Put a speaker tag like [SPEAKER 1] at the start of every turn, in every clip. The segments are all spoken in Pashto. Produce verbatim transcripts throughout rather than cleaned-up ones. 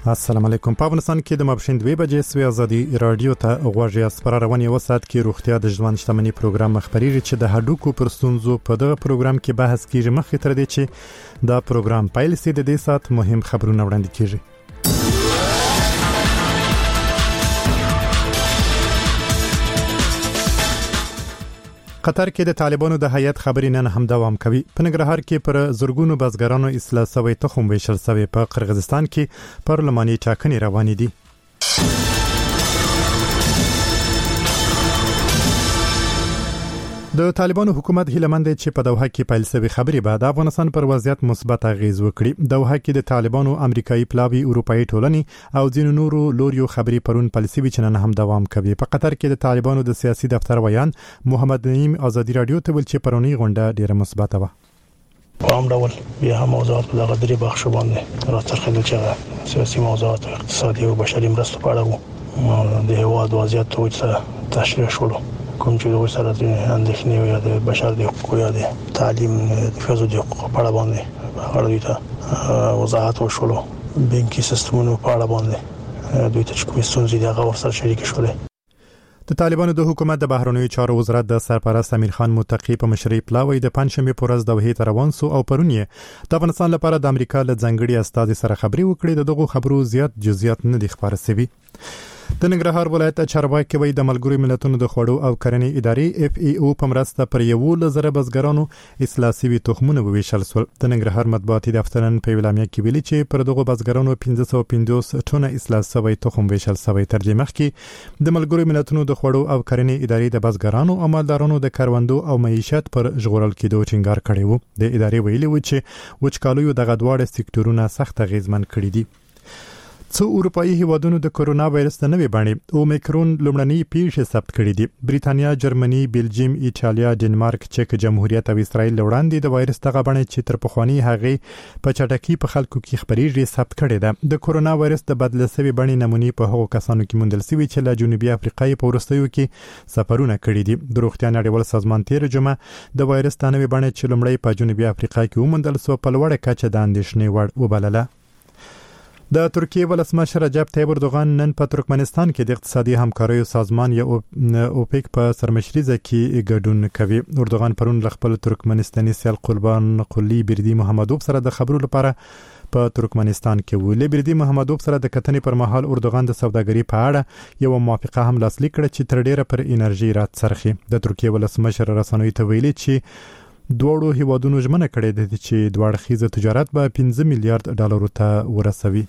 [SPEAKER 1] السلام علیکم. په افغانستان کې د ماپښین دوه بجې سوي ازادي رادیو ته غوږی اسپره رواني وسات کې روغتیا د ژوند شتمنۍ پروګرام مخبري چې د هډوکو پر ستونزو په دغه پروګرام کې بحث کیږي. مخکې تر دې چې دا پروګرام پیل شي د دې سات مهم خبرونه وړاندې کیږي. قطر کې د طالبانو د هیئت خبري نن هم دوام کوي. په ننګرهار کې پر زورګونو بزګرانو اصلاح سوی تخم ویشل سوی. په قرغیزستان کې پارلماني ټاکنې روانې دي. د طالبانو حکومت هیلمند چې په دوحه کې پیل شوی خبري بعد افغانستان پر وضعیت مثبت اغیز وکړي. دوحه کې د طالبانو امریکایي پلاوی اروپאי ټولنې او ځینو نورو لوریو خبري پرون پالیسي وچنن هم دوام کوي. په قطر کې د طالبانو د سیاسي دفتر ویان محمد نعیم ازادي رادیو ته ویل چې پرونی غونډه ډیره مثبت و.
[SPEAKER 2] په هم ډول بیا هم موضوعات په دغه درې بخش باندې راڅرخېدل چې سیاسي موضوعات اقتصادي او بشري مرستو په اړه وو. د هیواد وضعیت ته تشریح شول کوم چې د سره د اندېښنې یا د بشر د حقوقو یا د تعلیم د فزو د حقوقو په اړه باندې هغه دوی ته وضاحت وشول. بانکي سیستمونو په اړه باندې دوی ته کومې ستونزې دي هغه ورسره شریک شولې. د طالبانو د حکومت د بهرنیو چارو وزارت د سرپرست امیر خان متقی په مشرۍ پلاوی د پنځشنبه په ورځ دوحې ته روان سو او پرون یې د افغانستان لپاره د امریکا له ځنګړي استازي سره خبري وکړي. دغه خبرو زیات جزئیات نه دي خبره شوي. د ننګرهار ولایت چارواکي وایي د ملګرو ملتونو د خوړو او کرنې ادارې اف ای او په مرسته پر یو لزر بزګرانو اصلاح سوي تخمونه وویشل سول. د ننګرهار مطبوعاتي دفتر نن په اعلامیه کې ویلي چې پر دغه بزګرانو پنځه سوه پنځوس ټنه اصلاح سوي تخم ویشل سوي. ترجمه کې د ملګرو ملتونو د خوړو او کرنې ادارې د بزګرانو او مالدارانو د کروندو او معیشت پر ژغورل کېدو ټینګار کړی وو. د ادارې ویلي و چې وچکالیو دغه دواړه سکتورونه سخت اغیزمن کړي دي. څو اروپאי هیوادونو د کورونا وایرس د نوې بڼې اومیکرون لومړنۍ پیښې ثبت کړې دي. بریتانیا، جرمني، بلجیم، ایټالیا، ډنمارک، چک جمهوریت او اسرائیل وړاندې د وایرس دغه بڼې چې تر پخوانی هغه په چټکۍ په خلکو کې خبريږي ثبت کړې ده. د کورونا وایرس د بدل شوی بڼې نمونې په هغو کسانو کې موندل شوی چې له جنوبي افریقای په ورستیو کې سفرونه کړي دي. د روغتیا نړیوال سازمان تیر جمعه د وایرس د نوې بڼې چې لومړی په جنوبي افریقا کې وموندل شو په لوړه کچه د اندېښنې وړ وبلله. د ترکیه ولسمشر رجب طیب اردوغان نن په ترکمنستان کې د اقتصادي همکاریو سازمان یا اوپیک په سرمشريزه کې ګډون کوي. اردوغان پرون خپل ترکمنستاني سیال قربان قلی بردی محمدوف سره د خبرو لپاره په ترکمنستان کې و. لبردی محمدوف سره د کتنې پر مهال اردوغان د سوداګري په اړه یو موافقه هم لاسلیک کړه چې تر ډیره پر انرژي رات سرخي. د ترکیه ولسمشر رسنوي ته ویلي چې دوړو هیوادونو ژمنه کړې ده چې دوه اړخیز تجارت به پنځه میلیارډ ډالر ته ورسوي.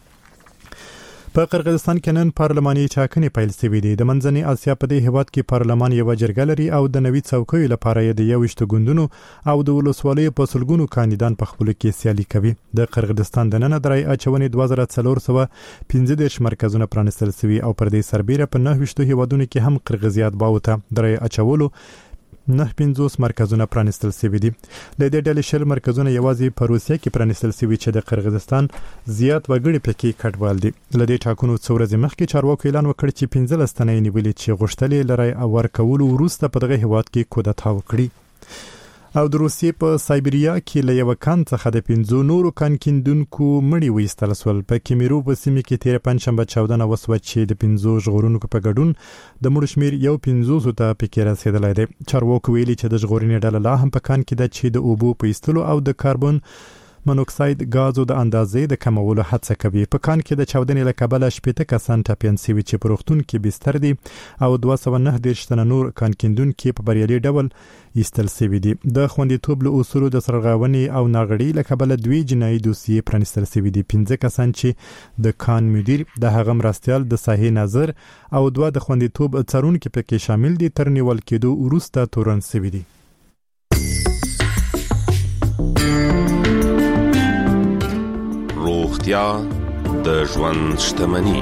[SPEAKER 2] په قرغیزستان کې نن پارلماني ټاکنې پیل شوې دي. د منځنۍ اسیا په دې هیواد کې پارلمان یو جرګه لري او د نوي څوکیو لپاره د یو شت ګوندونو او د ولسوالیو په سلګونو کاندیدان په خپل کې سیالي کوي. د قرغیزستان د نن درای اچونې دوه زره څلور سوه پنځه دېرش مرکزونه پرانیستل شوي او پر دې سربېره په نهه ویشت هیوادونو کې هم قرغیزیات باوته درای اچولو نه پنځوس مرکزونه پرانیستل شوي دي. د دې ډلې شل مرکزونه یوازې په روسیه کې پرانیستل شوي چې د قرغیزستان زیات وګړي پکې کډوال دي. لدې ټاکنو څو ورځې مخکې چارواکو اعلان وکړ چې پنځه لس تنه نیولې چې غوښتلې لري او ورکول وروسته په دغه هیواد کې کودتا وکړي. او د روسیې په سایبریا کې له یو کان څخه د پنځو نورو کان کیندونکو مړي وایستل شول. په کیمیرو په سیمه کې تیر پنځشنبه چودنه وسوه چې د پنځو ژغورونکو په ګډون د مړو شمیر یو پنځوس ته پکې رسیدلی دی. چارواکو ویلي چې د ژغورنې ډله لا هم په کان کې ده چې د اوبو په ایستلو او د کاربن مونوکساید غازو د اندازې د کمولو هڅه کوي. په کان کې د چاودنې له کبله شپږ کسان ټپیان شوي چې په روغتون کې بستر دي او دوه سوه نهه دېرش تنه نور کان کیندونکي په بریالي ډول ایستل شوي دي. د خوندیتوب له اصولو د سرغړونې او ناغړي له کبله دوی جنایي دوسیې پرانیستل شوي دي. پنځه کسان چې د کان مدیر، د هغه مرستیال، د ساحې ناظر او دوه د خوندیتوب څارونکي پکې شامل دي تر نیول کېدو وروسته تورن شوي دي.
[SPEAKER 3] روغتیا د ژوند شتمني.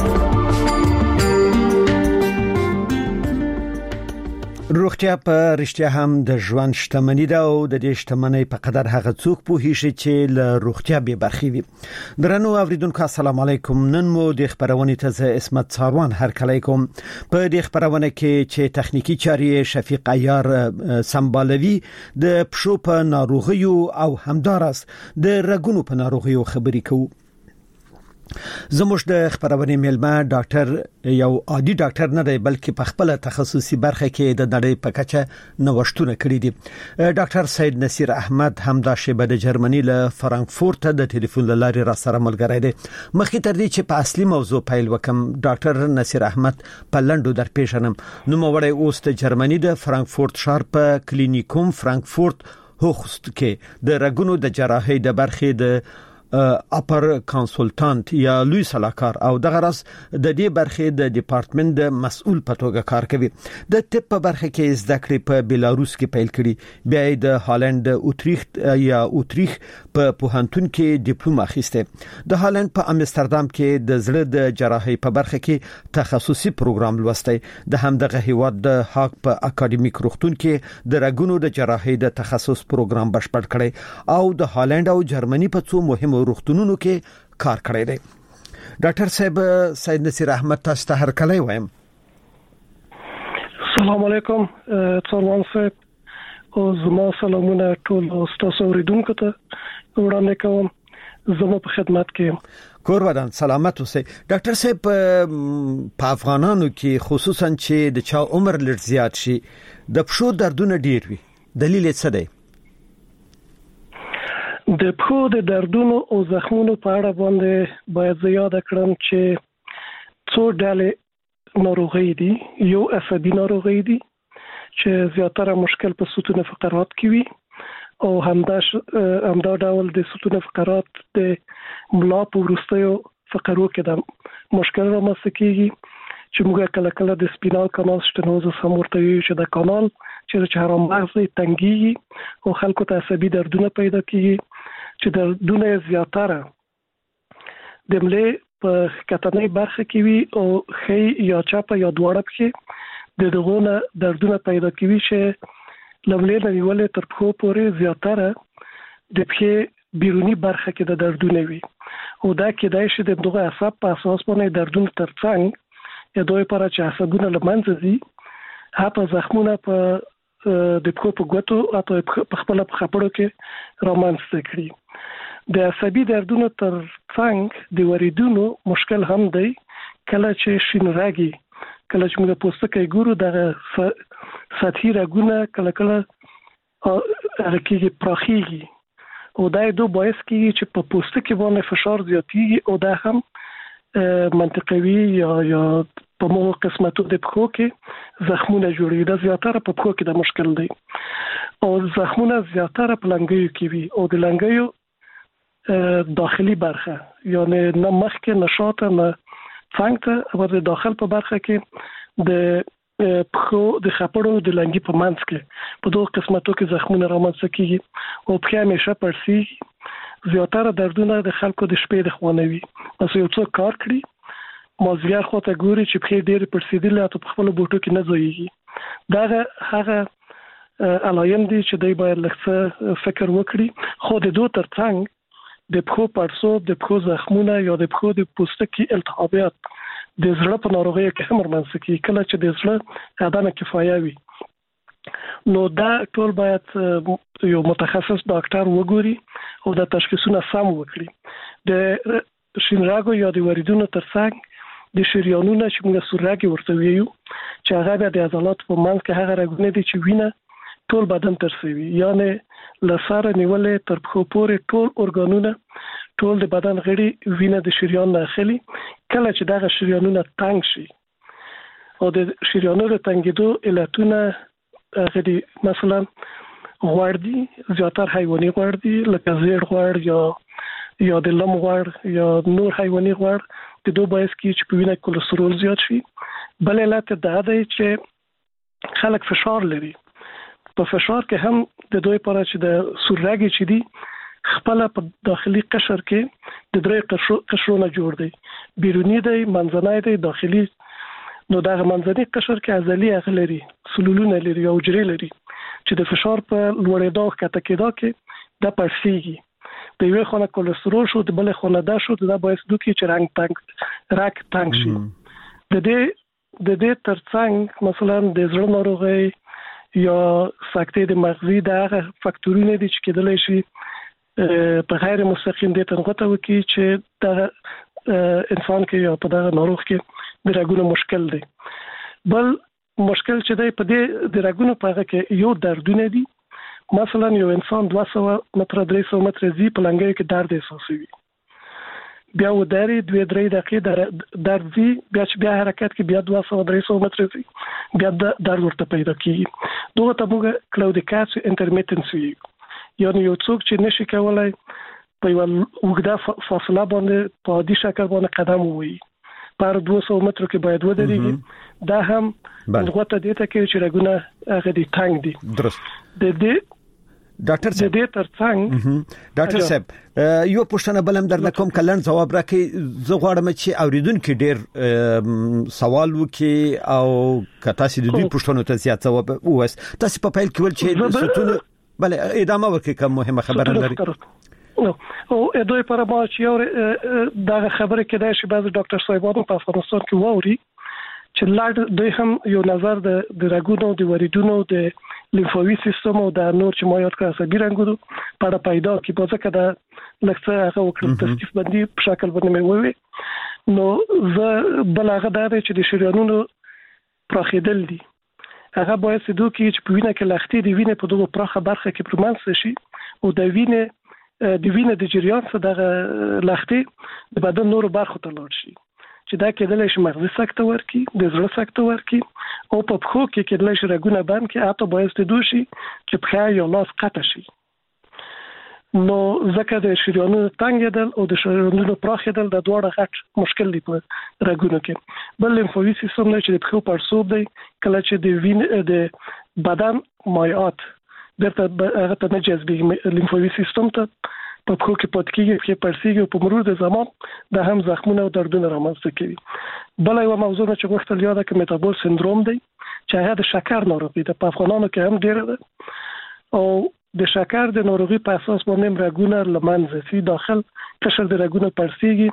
[SPEAKER 4] روغتیا په رښتیا هم د ژوند شتمني ده او د دې شتمنۍ په قدر هغه څوک پوهیږي چې له روغتیا به برخې وي. درنو اوریدونکو السلام علیکم. نن مو د خبرونه ته زه اسمت څاروان هرکلی کوم. په دې خبرونه کې چې تخنیکی چاري شفیق عیار سمبالوي د پښو په ناروغیو او همدارس د رګونو په ناروغیو خبرې کوو. زموږ د خبرونې میلمه ډاکټر یو عادي ډاکټر نه دی بلکې په خپل تخصصي برخه کې د نړۍ په کچه نوښتونه کړی دي. ډاکټر سید نصیر احمد همدا شیبه د جرمني له فرانکفورت د ټلیفون لارې را سره ملګری دی. مخکې تر دې چې په اصلي موضوع پیل وکم، ډاکټر نصیر احمد په لندو در پیژنم. نو موړی اوس د جرمني د فرانکفورت ښار په کلینیکوم فرانکفورت هوخست کې د رګونو د جراحي د برخې د اپر کنسلټانټ یا لوی سلاکار او دغه راس د دې برخې د ډپارټمنټ د مسؤل په توګه کار کوي. د طب په برخه کې زده کړې په بیلاروس کې پیل کړي، بیا د هالند اوتریخت یا اوتریخ په پوهنتون کې ډیپلوم اخیسته. د هالند په امستردام کې د زړه د جراحي په برخه کې تخصصي پروګرام لوستی. د همدغه هیواد د هاګ په اکاډمیک روغتون کې د رګونو د جراحي د تخصص پروګرام بشپړ کړي او د هالند او جرمني په څو مهمو روغتونونو کې کار کړی دی. ډاکټر صاحب سید نصیر احمد تاسو ته هر کله وایم.
[SPEAKER 5] السلام علیکم څومره صاحب او زما سلامونه ټول تاسو اوریدونکو ته وړاندې کوم. زما په خدمت کې یم.
[SPEAKER 4] کور ودان سلامت اوسئ. ډاکټر صاحب په افغانانو کې خصوصا چې د چا عمر لږ زیات شي د پښو دردونه ډیر وي، دلیل یې څه دی؟
[SPEAKER 5] د پښو د دردونو او زخمونو په اړه باندې باید زیاده کړم چې څو ډلې ناروغي دي. یو عصبي ناروغي دي چې زیاتره مشکل په ستون فقرات کې وي او همدا همدا ډول د ستون فقرات د ملا په وروستیو فقرو کې د مشکل رامنځته کیږي چې موږ کله کله د سپینال کانال سټنوزس هم ورته وایو چې د کانال چې چهارم مغز تنګي او خلکو ته عصبي دردونه پیدا کیږي چې دردونه زیاتره د ملې په کتنې برخه کې وي او خې یا چاپه یا دواړه کې د دغونه دردونه پیدا کوي چې لملې نه نیولې تر پښو پورې زیاتره د پښې بیرونی برخه کې د دردونه وي او دا کېدای شي د دغه عصب په اساس باندې دردونه ترڅنګ یا دوی پر چې عصبونه لمنځه دي هغه زخمونه په د پښو په ګوتو اته په خپل په خپړو کې رامنځته کړي. د عصبي دردونو تر څنګ د وریدونو مشکل هم دی. کله چې شینراګي کله چې موږ پوستکي ګورو د سطحي رګونه کله کله هرکیږي پراخیږي او دا دوه باعث کیږي چې په پوستکي باندې فشار زیاتیږي او دا هم منطقوي یا یا په موږ قسمتو د پښو کې زخمونه جوړوي. دا زیاتره په پښو کې د مشکل دی او زخمونه زیاتره په لنګیو کې وي او د لنګیو داخلي برخه یعنی نه مخکې نشاط نه څنګه او د داخل په برخه کې د پښو د خپړو د لنګي په منځ کې په دوه قسمتو کې زخمونه رامنځته کیږي او په همیشه پرسي زیاتره دردونه د خلکو د شپې د خوانوي. اوس یو څو کار کړی مازیګر خواته ګوري چې په ډېر پرسیدل او په خپل بوټو کې نه ځایږي. دا هغه علایم دي چې دوی باید لږ فکر وکړي. خو د دوه ترڅنګ د پښو پړسوب، د پښو زخمونه یا د پښو د پوستکي التهابات د زړه په ناروغیو کې هم رامنځته کیږي. کله چې د زړه عدم کفایه وي نو دا ټول باید یو متخصص ډاکټر وګوري او د تشخیصونه سم وکړي. د شینراګو یا د وریدونو ترڅنګ د شریانونو چې موږ سورراګي ورته ویو چې هغه د عضلات په منځ کې هغه رګونه دي چې وینه ټول بدن ترسوي، یعنی لساره نیولې تر پښو پورې ټول ارګانونه ټول د بدن غړي وینه د شریان نه اخلي. کله چې دغه شریانونه تنګ شي او د شریانونو تنګېدو علتونه غړي مثلا غوړ دي، زیاتره حیواني غوړ دي لکه زیړ غوړ یا یا د لم غوړ یا نور حیواني غوړ د دوه باعث کیږي چې په وینه کولېسترول زیات شي. بل علت دا دی چې خلک فشار لري. په فشار کې هم د دوی لپاره چې د سورراګي چې دي خپل په داخلي قشر کې د درې قشرونه جوړ دي، بیرونی دی، منځنی دی، داخلي. نو دا منځنی قشر کې عضلې اغلري، سلولونه لري او حجرې لري چې د فشار په لوړېدو کته کېدا کې د پړسیږي. د یوې خونه کولېسترول شو، د بلې خونه دا شو، دا باعث دوی چې رنګ تنګ راک تنګ شي. د دې د دې ترڅنګ مثلا د زړه ناروغي یا سکته د مغزي د هغه فاکتورونه دي چې کېدلی شي په غیر مستقیم د تنغته وکړي چې د انسان کې یا په دغه ناروغ کې د رګونو مشکل دی. بل مشکل چې دی په دې د رګونو په هغه کې یو دردونه دي. مثلا یو انسان دوه سوه متره درې سوه متره زی په لنګۍ کې درد احساسوي، بیا و داري دوه درې دقیقې درد زی، بیا چې بیا حرکت کې بیا دوه سوه درې سوه متره زی، بیا درد ورته پیدا کیږي. دغه ته موږ کلاودیکاسیو انټرمیټنس وایو، یعنی یو څوک چې نشي کولای په یو وګړه فاصله باندې په عادي شکل باندې قدم ووهي، پر دوه سوه مترو کې باید ودرېږي. دا هم دغه ته دې ته کې چې رګونه هغه دي تنګ دي. درست. د دې
[SPEAKER 4] ډاکټر صاحب
[SPEAKER 5] د دې ترڅنګ
[SPEAKER 4] ډاکټر صاحب یو پوښتنه بلم درنه کوم کلن جواب راکړي. زه غواړم چې اوریدونکو ډیر سوال وکړي او کته سي د دوی پوښتنو ته زیات جواب ووست. تاسو په پیل کې ول چې ستونه بل ادامه ورکړي کوم مهمه خبره لري.
[SPEAKER 5] نو او دوی پر ما چې یو دا خبره کې دا شي بعض ډاکټر صاحبانو په افغانستان کې ووري چې لاړ دوی هم یو نظر د د رګونو د وریدونو د لیمفاوي سیستم او د نور چې ما یاد کړم عصبي رنګونو په اړه پیدا کی په ځکه دا لکه هغه وکړل تصنیف باندې په شکل باندې مې ووي. نو زه بل هغه دا چې د شریانونو پراخېدل دي، هغه باید سدو کې چې په وینه کې لختې دی وینه په دغه پراخه برخه کې پرمنځ شي او د وینه د وینه د جریان څخه د لختې د بدن نورو برخو ته لاړ شي، چې دا کېدل شي مغزي سکته ورکی، د زړه سکته ورکی او په پخو کې کېدل شي رګونه بند کې، حتی باید ستدو شي چې پخا یا لاس قطع شي. نو ځکه د شریانونو تنګېدل او د شریانونو پراخېدل د دواړه غټ مشکل دی په رګونو کې. بل لیمفاوي سیستم نه چې د پخو پړسوب دی، کله چې د وینې د بدن مایعات درته هغه ته نه جذبېږي لیمفاوي سیستم ته په پخو کې پات کېږي کې پړسیږي او په مرور د زمان د هم زخمونه او دردونه رامنځته کوي. بل یو موضوع چې وختل یاده کې میټابول سندروم دی چې هغه د شکر ناروغي ده، په افغانانو کې هم ډیره ده او د شکر د ناروغي په اساس باندې رګونه لمنځه سي داخل قشر د رګونو پړسیږي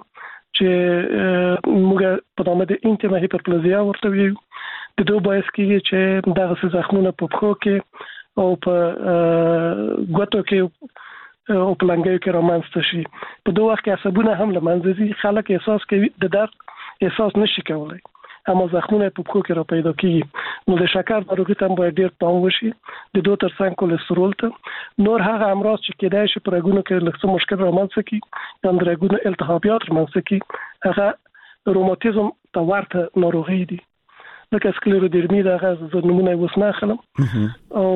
[SPEAKER 5] چې موږ په نامه د انټیما هایپرپلازیا ورته ویو. د دوه باعث کیږي چې دغه زخمونه په پخو کې او په ګوتو کې او په لنګۍ کې رامنځته شي. په دوه وخت کې عصبونه هم لمنځه ځي، خلک احساس کوي د درد احساس نشي کولای، اما زخمونه په پخو کې را پیدا کیږي. نو د شکر ناروغي ته باید ډیر پام وشي. د دوه ترڅنګ کولیسټرول ته نور هغه امراض چې کېدای شي په رګونو کې لږ څه مشکل رامنځته کړي یا د رګونو التهابات رامنځته کړي، هغه روماتیزم ته ورته ناروغي دي لکه سکلرودرمي. دغه زه نمونه اوس نه اخلم. او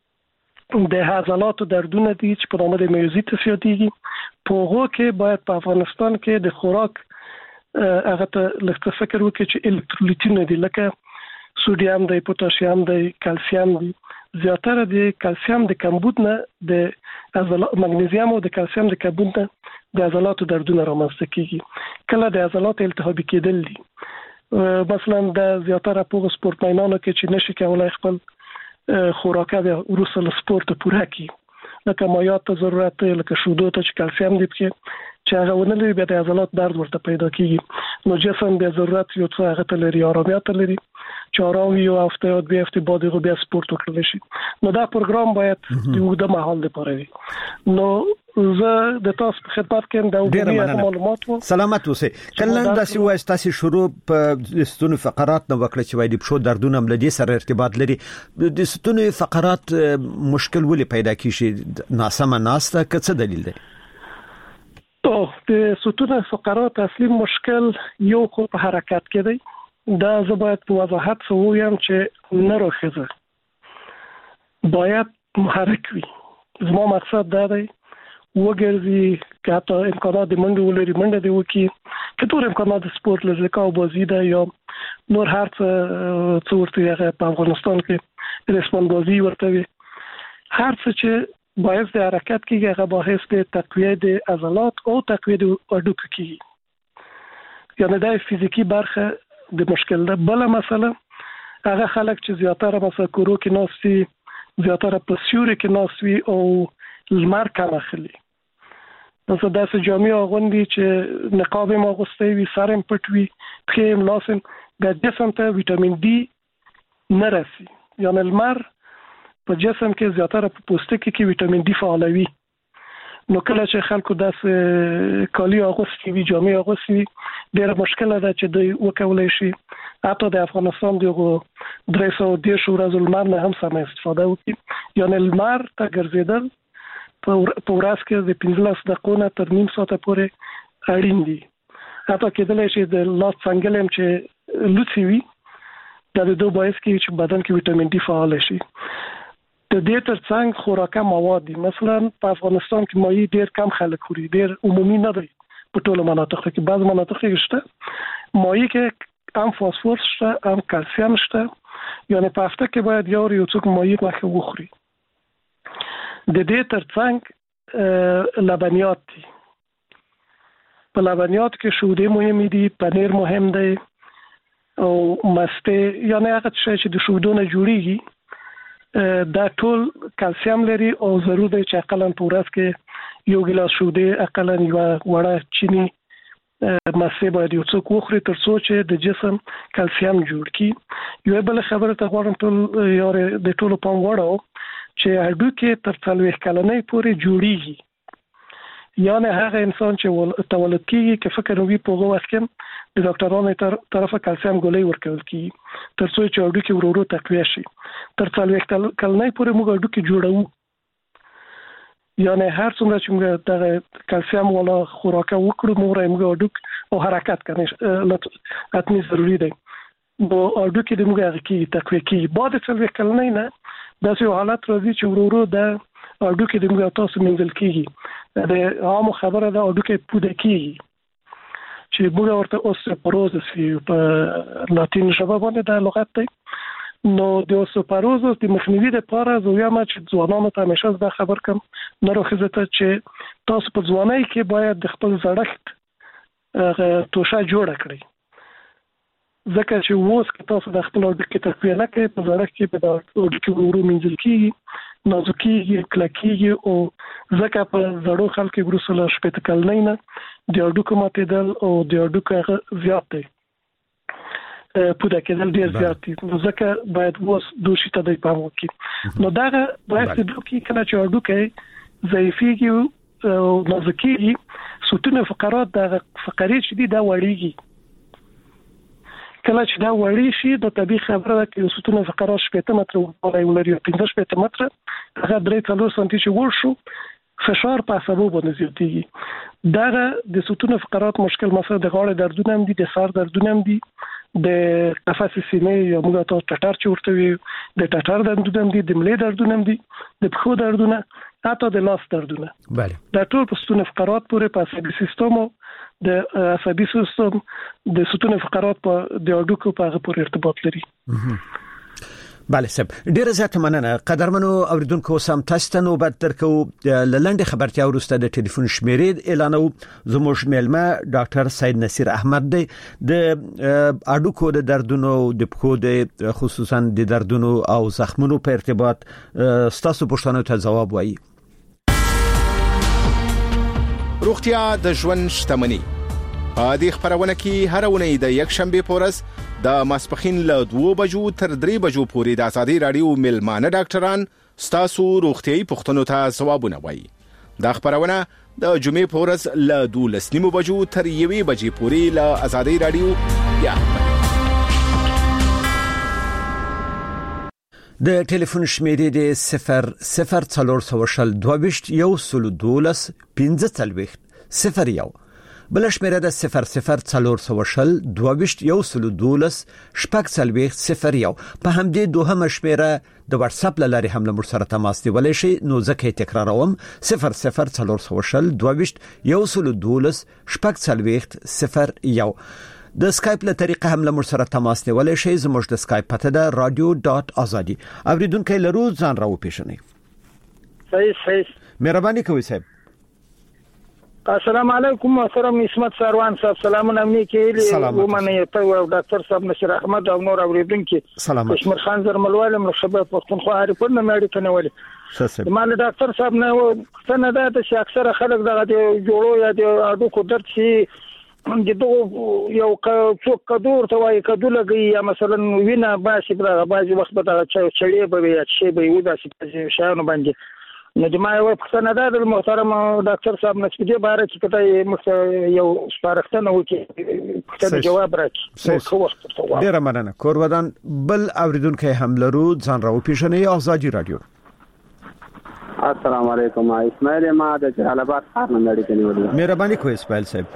[SPEAKER 5] د عضلاتو دردونه دي چې په نامه د میوزیټس یادېږي. په هغو کې باید په افغانستان کې د خوراک هغه ته لږ فکر وکړي چې الکترولیتونه دي لکه سوډیم دی، پوتاشیم دی، کلسیم دی. زیاتره د کلسیم د کمبود نه د عضلات مګنیزیم او د کلسیم د کمبود نه د عضلاتو دردونه رامنځته کیږي. کله د عضلاتو التهابي کېدل دي، مثلا د زیاتره په سپورتمنانو کې چې نشي کولای خپل خوراکه د وروسته له سپورت پوره کی، لکه مایعات ته ضرورت دی، لکه شودو ته چې کلسیم دی پکې چې هغه ونه لري بیا د عضلات درد ورته پیدا کیږي. نو جسم بیا ضرورت یو څه هغه ته لري، آرامیت لري چې آرام یو هفته یا دوه هفته بعد یې بیا سپورت وکړل شي. نو دا پروګرام باید د اوږده مهال لپاره وي. نو زه د تاسو په خدمت کې دا وګورم معلومات وو.
[SPEAKER 4] سلامت اوسئ. کله داسې وایي تاسو شروع په ستونو فقرات نو وکړه چې وایي د پښو دردونه ملدي سره ارتباط لري. د ستونو فقرات مشکل ولې پیدا کیږي؟ ناسمه ناسته که څه دلیل دی؟
[SPEAKER 5] او د ستونو فقرات اصلي مشکل یو خو په حرکت کې دی. دا زه باید په وضاحت سره ووایم چې نه راخېږي باید محرک وي. زما مقصد دا دی وګرځي که حتی امکانات د منډه ولري منډه دی وکړي، که ټول امکانات د سپورت لږه او بازی ده یا نور هر څه څه ورته هغه په افغانستان کې ریسپون بازی ورته وي، هر څه چې باعث د حرکت کېږي هغه باعث د تقویه د عضلات او تقویه د هډوکو کېږي. یعنې دا فزیکی برخه د مشکل ده. بل مسله هغه خلک چې زیاتره مثلا کورو کې ناست زیاتره په سیوري کې ناست وي او لمر کم اخلي، نو څه داسې جامې اغوندي چې نقاب هم اغوستی وي، سر هم پټ وي، پښې هم لاس هم، بیا جسم ته ویټامین ډي نه رسي. یعنې لمر په جسم کې زیاتره په پوستکي کې ویټامین ډي فعالوي. نو کله چې خلکو داس کالی اغوستي وي جامې اغوستي وي ډېر مشکل ده چې دوی وکولای شي حتی د افغانستان دغه درې سوه دېرش ورځې لمر نه هم سم استفاده وکړي یعنی لمر ته ګرځېدل په ورځ کې د پنځلس دقیقو نه تر نیم ساعته پورې اړین دي حتی کېدلی شي د لاس څنګل هم چې لوڅي وي دا د دوه باعث کې چې بدن کې ویټامین ډي فعال شي د دې ترڅنګ خوراکه مواد دي مثلا په افغانستان کې مایع ډېر کم خلک خوري ډېر عمومي نه دی په ټولو مناطقو کې بعض مناطق کې شته مایع کې هم فاسفورس شته هم کلسیم شته یعنی په هفته کې باید یو یو څوک مایع مخه وخوري د دې ترڅنګ لبنیات دي په لبنیات کې شوده مهم دي پنیر مهم دی او مسته یعنی هغه چې د شودو نه جوړیږي دا ټول کلسیم لري او ضروري دی چې اقلا په ورځ کې یو ګلاس شوده اقلا یو وړه چینی مسته باید یو څوک وخوري تر څو چې د جسم کلسیم جوړ کړي یو بل خبره ته غواړم ټول یاره د ټولو پام وړاو چې هډوکي تر څلوېښت کلنۍ پورې جوړیږي یعنی هغه انسان چې تولد کیږي که فکر وي په هغه وخت کې د ډاکټرانو تر طرفه کلسیم ګولۍ ورکول کیږي تر څو چې هډوکي ورو ورو تقویه شي تر څلوېښت کلنۍ پورې موږ هډوکي جوړو یعنی هر څومره چې موږ د کلسیم ولا خوراکه وکړو موږ موږ هډوک او حرکت کوي اتنی ضروری دی نو هډوکي د موږ هغه کې تقویه کیږي بعد څلوېښت کلنۍ نه داسې یو حالت راځي چې ورو ورو د هډوکي د موږ تاسو منځل کیږي د عام خبره ده هډوکي پوده کیږي چې موږ ورته اوستیوپوروزس په لاتین ژبه باندې د لغت دی نو د اوستیوپوروزس د مخنیوي لپاره زه وایم چې ځوانانو ته همیشه دا خبر کوم نه راخزه ته چې تاسو په ځوانۍ کې باید د خپل زړښت توشه جوړه کړئ ځکه چې اوس کې تاسو د خپل هډوکي تقویه نه کوئ په زړښت کې به د هډوکي ورو منځل کیږي نازکیږي کلکیږي او ځکه په زړو خلکو وروسته له شپږ کلنۍ نه د هډوکو ماتېدل او د هډوکو زیات دی پوده کېدل ډېر زیات دي نو ځکه باید اوس دوشي ته د پام وکړي نو دا باید د هډوکي کله چې هډوکي ضعیفېږي او نازکیږي ستون فقرات د فقرې چې دي دا وړيږي کله چې دا وړي شي د طبيعي خبره ده چې ستون فقرات شپږ متره ولري ولري پنځه شپږ متره هغه درې څلور سانتي چې ور شو فشار په عصبو باندې زیاتېږي دا د ستون فقرات مشکل مثلا د غاړې دردونه هم دي د سر دردونه هم دي د قفس سینې یا موږ ته ټټر چې ورته وي د ټټر دردونه هم دي د ملي دردونه هم دي د پښو دردونه حتی د لاس دردونه
[SPEAKER 4] بله
[SPEAKER 5] دا ټول په ستون فقرات پورې په عصبي سیستم د عصبي سیستم د ستون فقرات په د هډوکو په هغه پورې ارتباط لري
[SPEAKER 4] بله سب ډیره زیاته مننه قدرمنو اوریدونکو سم تاسو ته نوبت درکو لاندې خبرتیا ورسته د ټلیفون شمیرې اعلانو زموږ میلمه ډاکټر سید نصیر احمد دی د هډوکو د دردونو د پښو د خصوصا د دردونو او زخمونو په ارتباط ستاسو پوښتنو ته ځواب وایي
[SPEAKER 6] روغتیا د ژوند شتمني په دې خبرونه کې هر ونې د یک شنبه پورس د ماسپخین له دوه بجو تر درې بجو پورې د ازادي رادیو ملمانه ډاکټران ستاسو روغتيایي پوښتنو ته ځوابونه وایي دا خبرونه د جمعې پورس له دولس نیمو بجو تر یوې بجې پورې له ازادي رادیو یا
[SPEAKER 4] د ټلیفون شمیرې د صفر صفر څلور سوشل دوه یو سل دولس پنځه څلوېښت صفر یو بل شمیره د صفر صفر څلور سوشل دوه یو سل دولس شپږ څلوېښت صفر یو په همدې دوهمه شمیره د واتس اپ لارې هم له سره تماس نیولای شئ نو ځکه تکراروم صفر صفر څلور سوشل دوه یو سل دولس شپږ څلوېښت صفر یو د سکایپ له طریقه هم له سره تماس نیولای شئ زموږ د سکایپ پته ده رادیو ډاټ ازادي اوریدونکو لرو ځان راو پیښنی
[SPEAKER 7] صحیح صحیح
[SPEAKER 4] مهرباني کوئ صاحب
[SPEAKER 7] السلام علیکم محترم عصمت سروان صاحب سلامونه مې کېلې ومنه ته او ډاکټر صاحب نصیر احمد او نور اوریدونکو کشمیر خان زرملوالم له شباب پښتونخوا اړیکو نه مېړی کنه ولې
[SPEAKER 4] څه
[SPEAKER 7] مال ډاکټر صاحب نه څنګه دا چې اکثر خلک دغه جوړو یا د اډو کو درد شي دغه یو څوک کډور ته وایي کډو لګي یا مثلا وینه باسي برغه باسي وخت به دا چړې به یا شي به ودا شي شانو باندې نو د ما یو پښتنه ده د محترم ډاکټر صاحب نشي باره چې کته مخ یو سپارښتنه وکړي پښتنه جواب راکړي خو وخت ته
[SPEAKER 4] ډیر مننه کور ودان بل اوریدونکو هم لرو ځان راو پیښنې ازادي رادیو.
[SPEAKER 8] السلام علیکم اسماعیل ما د جلال آباد ښار نه لري کني
[SPEAKER 4] مهرباني کوئ اسماعیل صاحب.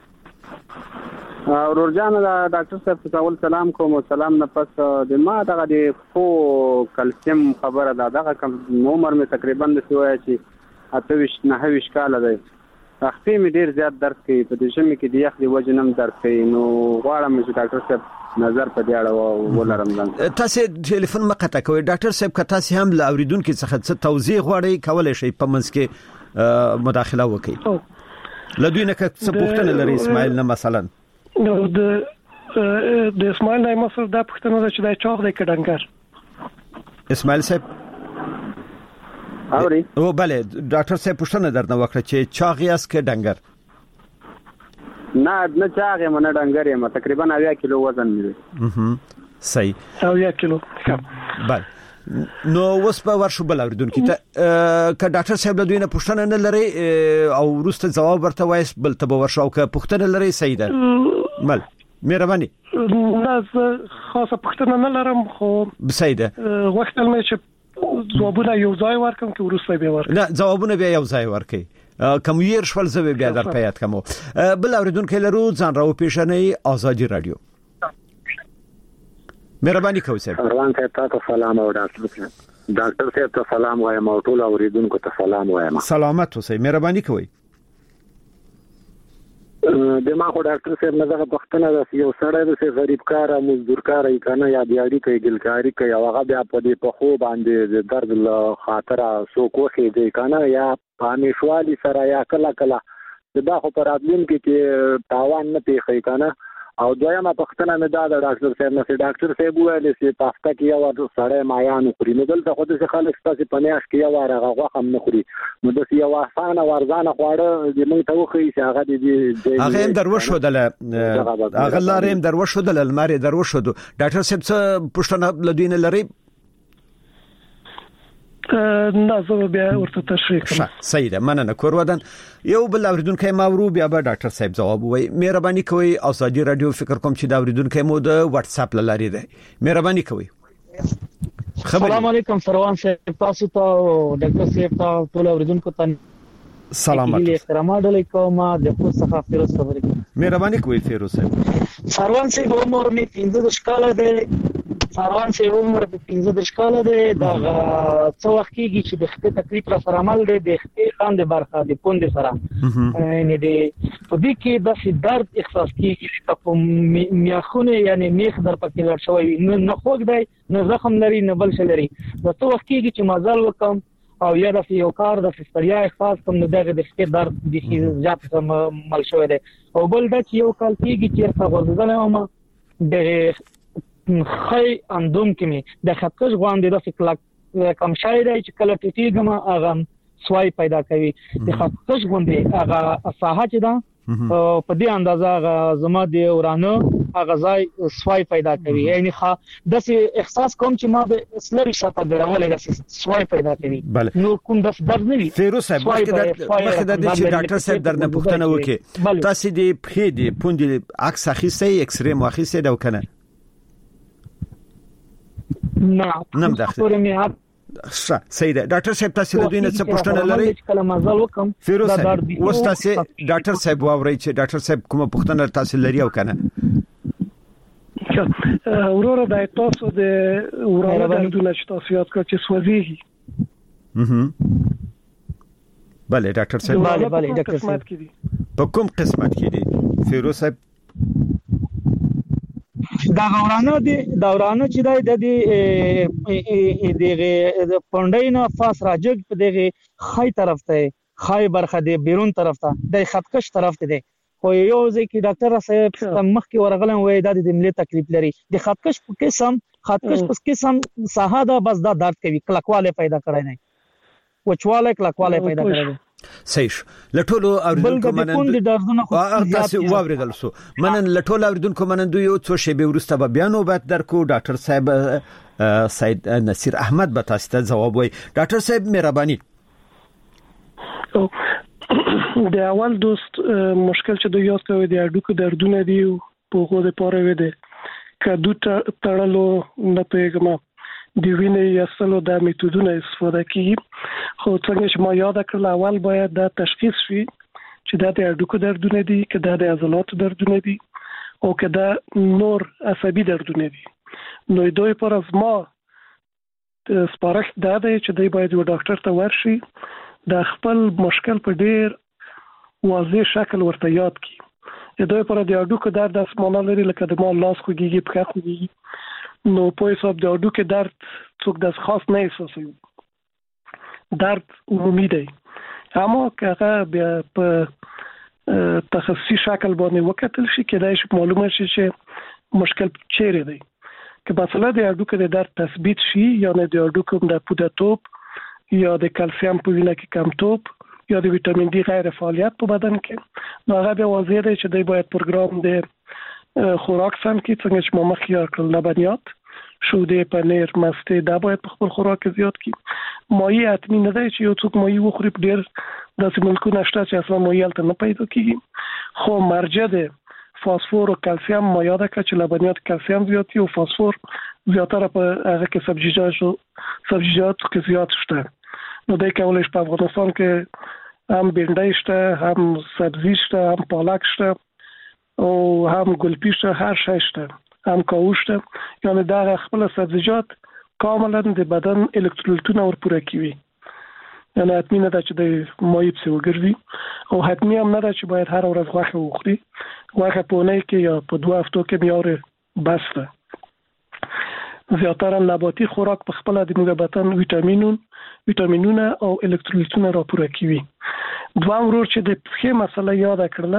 [SPEAKER 8] ورورجان ډاکټر صاحب تاسو سلام کوم سلام نه پس د ما دغه د خو کلسیم خبره ده دغه کم عمر می تقریبا د سوای چې اتويش نه هیڅ کال دی اخته می ډیر زیات درد کوي په دې شمه کې د یخ دی وجنم درد کوي نو غواړم چې ډاکټر صاحب نظر په دې اړه ولرم ځان
[SPEAKER 4] تاسو ټلیفون مقطع کوي ډاکټر صاحب که تاسو هم لاوریدونکو څخه څه توضیح غواړئ کولای شئ په منځ کې مداخله وکړئ لدوی نه څه پوښتنه لري اسماعیل نه مثلا
[SPEAKER 5] نو د د اسماعیل نه مسل د پښتنو چې د چاغ د کډنګر
[SPEAKER 4] اسماعیل صاحب
[SPEAKER 8] اوري
[SPEAKER 4] او bale ډاکټر صاحب پښتنه درنه وکړه چې چاغ یاس کډنګر
[SPEAKER 8] نه نه چاغ یم نه ډنګر یم تقریبا اویا کیلو وزن لري
[SPEAKER 4] اها صحیح
[SPEAKER 5] اویا کیلو
[SPEAKER 4] bale نو وس په ورشو بل اوریدونکو ته ک ډاکټر صاحب له دوی نه پښتنه نه لري او ورسته جواب ورته وایس بل ته ورشو ک پښتنه لري صحیح ده مل مهرباني
[SPEAKER 5] نه خاصه پښتنه نه لرم خو
[SPEAKER 4] صحیح ده
[SPEAKER 5] وخت مې چې جوابونه یو ځای ورکم چې ورسته به ورکم
[SPEAKER 4] نه جوابونه به یو ځای ورکي کوم ير شول زوی بیا در پیات کوم بل اوریدونکو لرو ځان راو پیښنې ازادي رادیو. مهرباني کوئ صاحب.
[SPEAKER 9] روان ته تاسو سلام او ډاکټر صاحب ډاکټر صاحب ته سلام وایم او ټول اوریدونکو ته سلام وایم.
[SPEAKER 4] سلامت اوسئ مهرباني کوئ.
[SPEAKER 9] د ما خو ډاکټر صاحب نه زغه پښتنه د یو سړی د غریب کار مزدور کار ای کنه یا دیاړي کوي ګلکاري کوي او هغه بیا په دې په خو باندې د درد له خاطر سو کوخي دی کنه یا پانی شوالي سره یا کلا کلا دا خو پر ادمن کې چې تاوان نه پیخي کنه او دویمه پښتنه مې دا د ډاکټر صاحب نه ډاکټر صاحب ویل چې په هفته کې یو سړی مایان خوري نو دلته خو د خلک ستاسو په میاشت کې یو هغه غوښه هم نه خوري نو د یو اسانه ورزانه خواړه د موږ ته وخی چې هغه د
[SPEAKER 4] هغه هم دروښو دل هغه لاریم دروښو دل الماري دروښو ډاکټر صاحب څه پښتنه لدین لري
[SPEAKER 5] نه زه بیا ورته تشریح کوم.
[SPEAKER 4] صحیح ده مننه کور ودان یو بل اوریدونکو مورو بیا به ډاکټر صاحب جواب وای مهرباني کوئ ازادي رادیو فکر کوم چې دا اوریدونکو مو د واتس اپ لاري ده مهرباني کوئ.
[SPEAKER 10] السلام علیکم سروان صاحب تاسو ته ډاکټر صاحب ته ټول اوریدونکو ته
[SPEAKER 4] سلامات
[SPEAKER 10] احترامات علیکم د خپل څخه فیروز خبرې
[SPEAKER 4] مهرباني کوئ فیروز صاحب.
[SPEAKER 10] سروان صاحب عمر می پنځه شکاله ده سروان صاحب عمر په پنځه شکاله ده دا څو وخت کېږي چې د خپل تکلیف را سره عمل دی د خپل خاند برخه د پوند سره نه دی په دې کې د درد احساس کېږي په میاخونه یعنی میخ در پکې لړ شوی نه خوګ دی نه زخم لري نه بل څه لري دا څو وخت کېږي چې مازال وکم او یا د یو کار د فستریا احساس کوم نه دغه د خپل درد د زیات مل شوی دی او بل دا چې یو کال کېږي چې څه ورزنه ما د خی اندوم کې د خطکش غوان د فکر کم شای دی چې کله ټیټیګم هغه سوای پیدا کوي د خطکش غوندې هغه ساحه چې دا په دې اندازه هغه زما د ورانه هغه ځای سوای پیدا کوي یعنی د احساس کوم چې ما د اسلامي شاته ډول د سوای پیدا کوي نو کوم د درد نه وي.
[SPEAKER 4] فیروز صاحب مخکې د چې ډاکټر صاحب درنه پوښتنه وکړي تاسو د پخې د پوندې عکس اخیسته ایکس ری مو اخیسته دا وکنه
[SPEAKER 10] نه
[SPEAKER 4] نم داخله ښه صحیح ده ډاکټر صاحب تاسو له دوی نه څه پوښتنه لرئ فیروز صاحب اوس تاسو ډاکټر صاحب واورئ چې ډاکټر صاحب کومه پوښتنه تاسو لري او کنه
[SPEAKER 5] اورورا د تاسو د اورورا د دونه چې تاسو یاد کړئ چې سوځي
[SPEAKER 4] اها bale ډاکټر صاحب
[SPEAKER 10] bale bale ډاکټر صاحب
[SPEAKER 4] په کوم قسمت کې دي فیروز صاحب
[SPEAKER 10] دا غورانه دي دا ورانه چې دا د دې دغه پونډینا فاس راجګ په دغه خای طرف ته خای برخه دی بیرون طرف ته د خطکش طرف ته دی خو یو ځکه ډاکټر صاحب مخ کې ورغلم وای دا د ملي تکلیف لري د خطکش په قسم خطکش په قسم ساحه دا بس دا درد کوي کلکواله پیدا کړی نه وچواله کلکواله پیدا کړی
[SPEAKER 4] صحیح لټولو اوریدونکو منن تاسو واوریدل سو منن لټولو اوریدونکو منن دوی یو څو شی به ورسته به بیان وبات درکو ډاکټر صاحب سید نصیر احمد به تاسو ته جواب وای ډاکټر صاحب مهرباني
[SPEAKER 5] د اول دوست مشکل چې د یاد کوي د اډوکو دردونه دی په غوډه پاره وده کدو تړلو نه پیغام دی وینې یاسلو د میتودونو استفاده کوي خو څنګه چې ما یاد کړل اول باید د تشخیص شي چې د اډوکو دردونه دي کدا د عضلاتو دردونه دي او کدا نور عصبي دردونه دي نو دوی پر از ما سپارښت دا دی چې دوی باید یو ډاکټر ته ورشي د خپل مشکل په ډیر واضح شکل ورته یاد کړي دوی پر د اډوکو درد اسمانه لري لکه د ما لاس خوږي پخه خوږي نو په حساب د اډوکو درد څوک د خاص نه احساسوي درد عمومي دی اما که بیا په تخصصي شکل باندې وکتل شي کېدای شي معلومه شي چې مشکل چیرې دی که مثلا د اډوکو د درد تثبیت شي یا نه د اډوکو د پودرتوب یا د کلسیم په وینه کې کمتوب یا د ویټامین ډي غیر فعالیت په بدن کې نو هغه به واضح دی چې دوی باید پروګرام د خوراک سم کې څنګه چې ما مخکې کړل لبنیات شوده پنیر مسته دا باید په خپل خوراک زیات کړي مایع حتمی نه دی چې یو څوک مایع وخوري ډیر داسې ملکونه شته چې اصلا مایع تل نه پیدا کیږي خو مرجع ده فاسفور او کلسیم ما یاد کړ چې لبنیات کلسیم زیات او فاسفور زیاتره په هغه کې سبزیجات سبزیجات کې زیات شته نو د کولای په افغانستان کې هم بینډای شته هم سبزی شته هم پالک شته او هم ګلپی شته هر شی شته هم کاوش شته یعنی دا خپل سبزیجات کاملا د بدن الکترولیتونه ور پوره کوي یعنی حتمی نه ده چې د مایع څخه وګرځي او حتمی هم نه ده چې باید هر ورځ غوښه وخوري غوښه په اونۍ کې یا په دوه هفتو کې میاره بس ده زیاتره نباتي خوراک په خپل د موږ بدن ویټامینون ویټامینونه او الکترولیتونه را پوره کوي دوام ورور چې د پخې مسله یاد کړل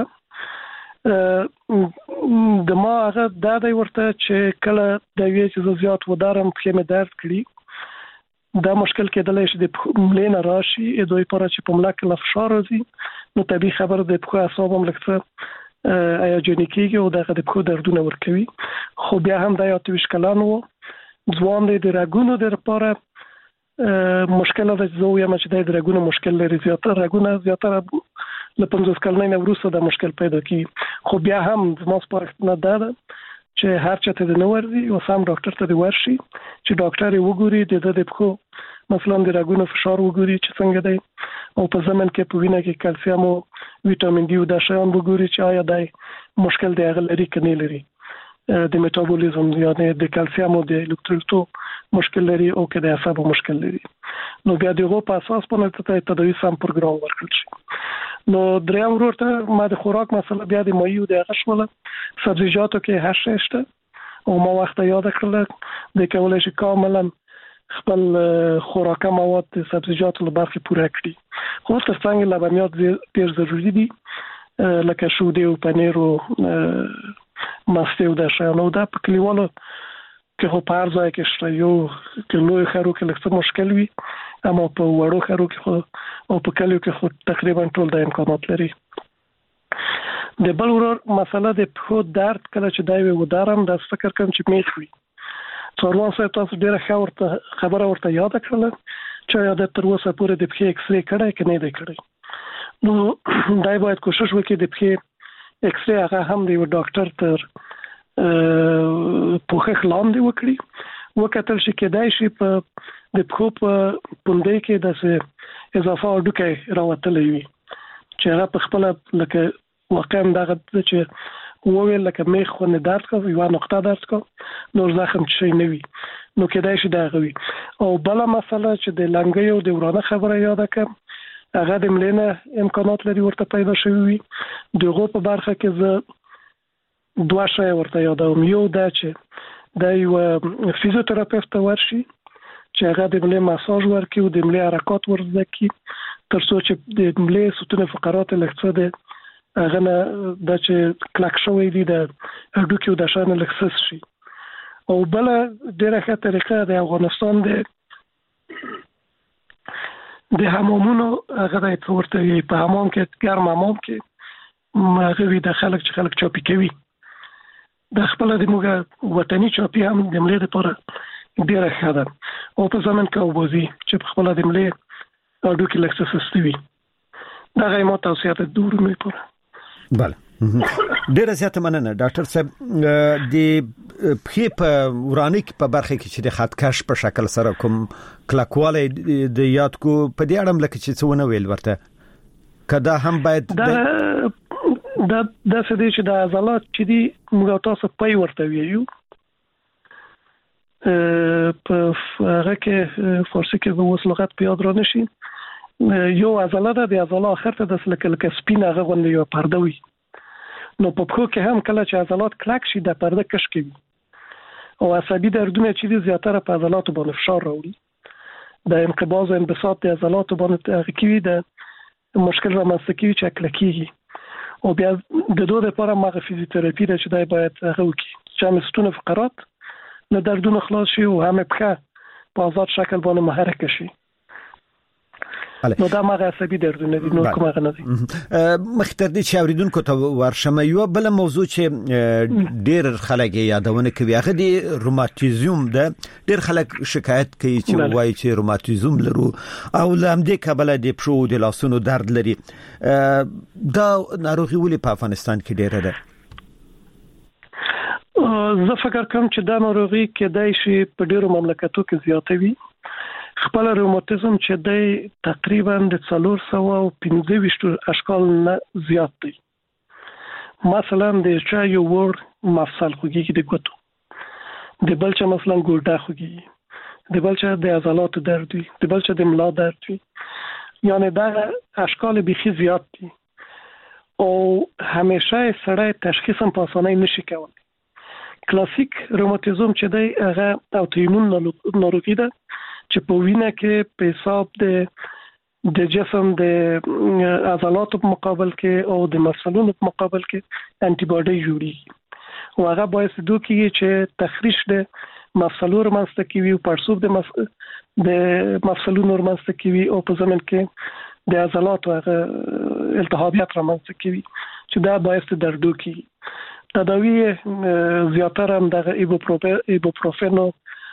[SPEAKER 5] د ما هغه دا دی ورته چې کله د وی چې زیات ودارم پخې مې درد کړی دا مشکل کېدلی چې د ملې نه راشي دوی پر چې په ملا کې لفشار راځي نو طبي خبر د پخې اعصاب هم لکه هیجاني کېږي او دغه د پخې دردونه ورکوي خو بیا هم د یاتوي شکلان وو ځوان د رګونو د لپاره مشکل ده چې زه یم چې د رګونو مشکل لري زیاتره رګونه زیاتره له پنځوس کلنۍ نه وروسته د مشکل پیدا کیږي خو بیا هم زما سپارښتنه ده چې هر چاته د نو ورځي او سم ډاکټر ته دی ورشي چې ډاکټر یې وګوري د د پخو مثلا د رګونو فشار وګوري چې څنګه دی او په ځمن کې په وینه کې کلسیم او ویټامین ډي او د شیان وګوري چې آیا دی مشکل دی هغه لري کني لري د میټابولیزم یعنی د کلسیم او د الکترولیتو مشکل لري او کې د اعصابو مشکل لري نو بیا دغه په اساس باندې ته تدوی سم پروګرام ورکړل شي نو دریم ورته ما د خوراک مسله بیا د مایع د غشوله سبزیجاتو کې هر شی شته او ما وخت یاد کړل د کولای شي کاملا خپل خوراکه مواد سبزیجاتو له برخې پوره کړي خو ترڅنګ لبنیات ډیر ضروری دي لکه شوده او پنیر او مسته او د شانو دا په کلیوالو که خو په هر ځای کې شته یو که لوی ښارو کې لږ څه مشکل وي اما په وړو ښارو کې خو او په کلیو کې خو تقریبا ټول د امکانات لري د بل ورور مسله د پښو درد کله چې دا وي ودارم د فکر کوم چې میخ وي څوروان سره تاسو ډیره ښه ورته خبره ورته یاد کړل چې یاد تر اوسه پورې د پښې ایکس رې کړای کې نه دی کړی نو دای باید کوشش وکړي د پښې ایکس رې هغه هم دی ډاکټر تر په خخ لاندې وکړي وکتل شي کېدای شي په د پخو په پوندې کې د اضافه اډوکې راوتلې وي چې هغه په خپل لکه واقعا دغه چې وویل لکه میخ خو نه درد کوي یو نقطه درد کوي نور زخم شي نه وي نو کېدای شي دا غوي او بل مسله چې د لنګي او د ورانه خبره یاد کړم هغه د ملینه امکانات لري ورته پیدا شوی وي دغه په برخه کې زه دوه شی ورته یادوم یو دا چې د یو فزیوتراپیست ورشي چې هغه د ملي مساج ورکړي او د ملي حرکات ورزده کړي تر څو چې د ملي ستون فقرات لکه د هغه نه د چې کلک شوی دي د هډوکي او د شان لکسس شي او بل ډیره ښه طریقه د افغانستان د د حمامونو هغه د ورته په حمام کې ګرم حمام کې هغه وی د خلک چې خلک چاپی کوي د خپل د موږ وطني چاپی هم د ملي لپاره ډیره ښه ده او په ځمن کې وبوزي چې په خپل د ملي اډو کې لکسس استوي دا غیمه توصیات دور میپره.
[SPEAKER 4] بله ډیره زیاته مننه ډاکټر صاحب. د پخې په ورانه کې په برخه کې چې د خطکش په شکل سره کوم کلکواله د یاد کو په دې اړه لکه چې څونه ویل ورته کدا هم باید
[SPEAKER 5] دا دا د سدي چې د عضلات چې دي موږ تاسو پي ورته ویو په هغه کې فارسی کې به وس لغت په یاد را نشي. یو عضله ده د عضله اخر ته د سلکل سپینه هغه غونډه یو پرده وي. نو په پخو کې هم کله چې عضلات کلک شي د پرده کش کوي او عصبي دردونه چې دي زیاتره په عضلاتو باندې فشار راوړي. د انقباض او انبساط د عضلاتو باندې هغه کوي د مشکل رامنځته کوي چې کلکیږي. او بیا د دوه لپاره مغه فزیوتراپي ده چې دای باید هغه وکړي چې مستونه فقرات له دردونو خلاص شي او هم په په آزاد شکل باندې محرک شي. نو دا مغه عصبي دردونه دي نو کومه نه دي.
[SPEAKER 4] مختر دي چې اوریدونکو ته ورشمه یو بل موضوع چې ډیر خلک یادونه کوي هغه دی روماتیزم ده. ډیر خلک شکایت کوي چې وایي چې روماتیزم لرو او لامدې کبله د پښو د لاسونو درد لري. دا ناروغي ولې په افغانستان کې ډیره ده؟
[SPEAKER 5] زه فکر کوم چې دا ناروغي کې دای شي په ډیرو مملکتو کې زیاته وي. خپل روماتیزم چې دی تقریبا د څلور سوه او پنځه ویشت اشکال نه زیات دی. مثلا د چا یو ور مفصل خوږي د ګوتو د بل چا مثلا ګوډه خوږي د بل چا د عضلاتو درد وي د بل چا د ملا درد وي. یعنی دا اشکال بخي زیات دي او همیشه سړی تشخیص هم په اسانۍ نشي کولای. کلاسیک روماتیزم چې دی هغه اوتوایمون ناروغي ده چې په وینه کې په حساب د د جسم د عضلاتو په مقابل کې او د مفصلونو په مقابل کې انټي باډي جوړي او هغه باعث دوی چې تخریش د مفصلونو رامنځته کوي او پرسوب د مف... د مفصلونو رامنځته کوي او په ضمن کې د عضلاتو هغه التهابات رامنځته کوي چې دا باعث دردو کوي. تداوی زیاتره هم د ایبوپروفن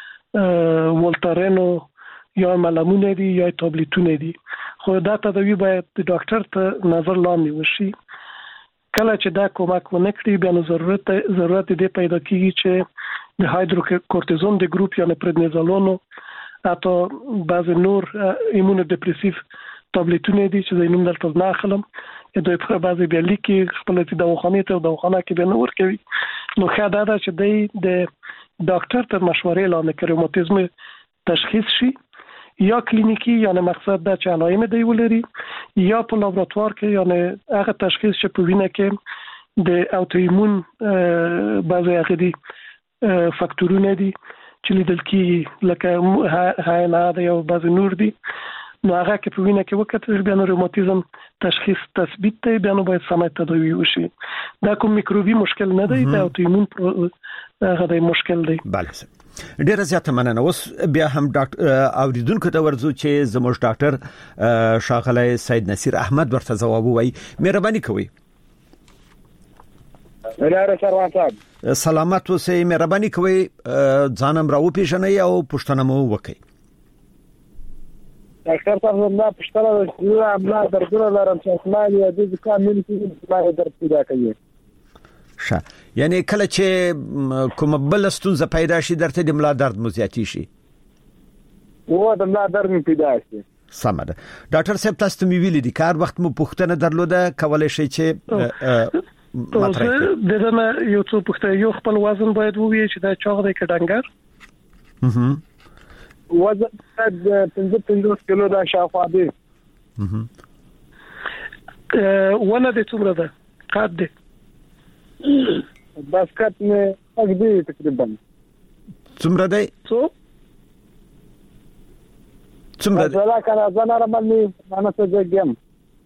[SPEAKER 5] ولتارینو یا ملمونه دي یا تابلیتونه دي. خو دا تداوی باید د ډاکټر ته نظر لاندې وشي. کله چې دا کومک ونه کړي بیا نو ضرورت ضرورت دی پیدا کیږي چې د هایدروکورتیزون د ګروپ یا پردنیزالونو اته بعض نور ایمونو دیپریسیو تابلیتونه دي چې زینوم دلته نه اخلم دوی په بعض بیا لیکي خپل د دواخانه ته دواخانه کې به نور کوي. نو خا دا چې دی د ډاکټر ته مشورې لاندې کړي روماتیزم تشخیص شي یا کلینیکی یعنی مقصد دا چې علائم دی ولري یا په لابراتوار کې یعنی هغه تشخیص چې په وینه کې د اوتوایمون بعضی عقدي فاکتورونه دي چې لیدل کیږي لکه هاینه دا یو بعضی نور دي. نو هغه کې په وینه کې وکړل بیا نو روماتیزم تشخیص تثبیت دی بیا نو باید سمه تداوی وشي. دا کوم میکروبي مشکل نه دی دا اوتوایمون هغه د مشکل دی.
[SPEAKER 4] بله ډیره زیاته مننه. اوس بیا هم ډاکټر اوریدونکو ته ورځو چې زموږ ډاکټر ښاغلی سید نصیر احمد ورته ځواب وایي. مهرباني کوئ.
[SPEAKER 7] ولاره سروان صاحب
[SPEAKER 4] سلامت اوسئ. مهرباني کوئ ځانم راوپېژنئ او پوښتنه مو وکړئ.
[SPEAKER 7] ډاکټر صاحب زما پښتنه له املا دردونه لرم چې اسماني د ځکه مې کې ما درد پیدا کوي.
[SPEAKER 4] ښه یعنی کله چې کوم بل ستونزه پیدا شي درته د ملا درد مو زیاتی شي
[SPEAKER 7] و د ملا درد پیدا شي.
[SPEAKER 4] سمه ده ډاکټر صاحب تاسو ته ویلي دي کار وخت مو پوښتنه درلوده کولای شي چې
[SPEAKER 5] مطرح دغه یو څه پوښتنه یو خپل وزن باید ووایي چې دا چاغ دی کډنګر
[SPEAKER 7] وزن د پنځه پنځوس کیلو دا شاوخوا دی.
[SPEAKER 5] ونه د څومره ده قد دی
[SPEAKER 7] باسکت نه اګدي تقریبا
[SPEAKER 4] څومره دی
[SPEAKER 5] څو
[SPEAKER 4] څومره دی
[SPEAKER 7] دا کله ځان را باندې انا څه ځګم.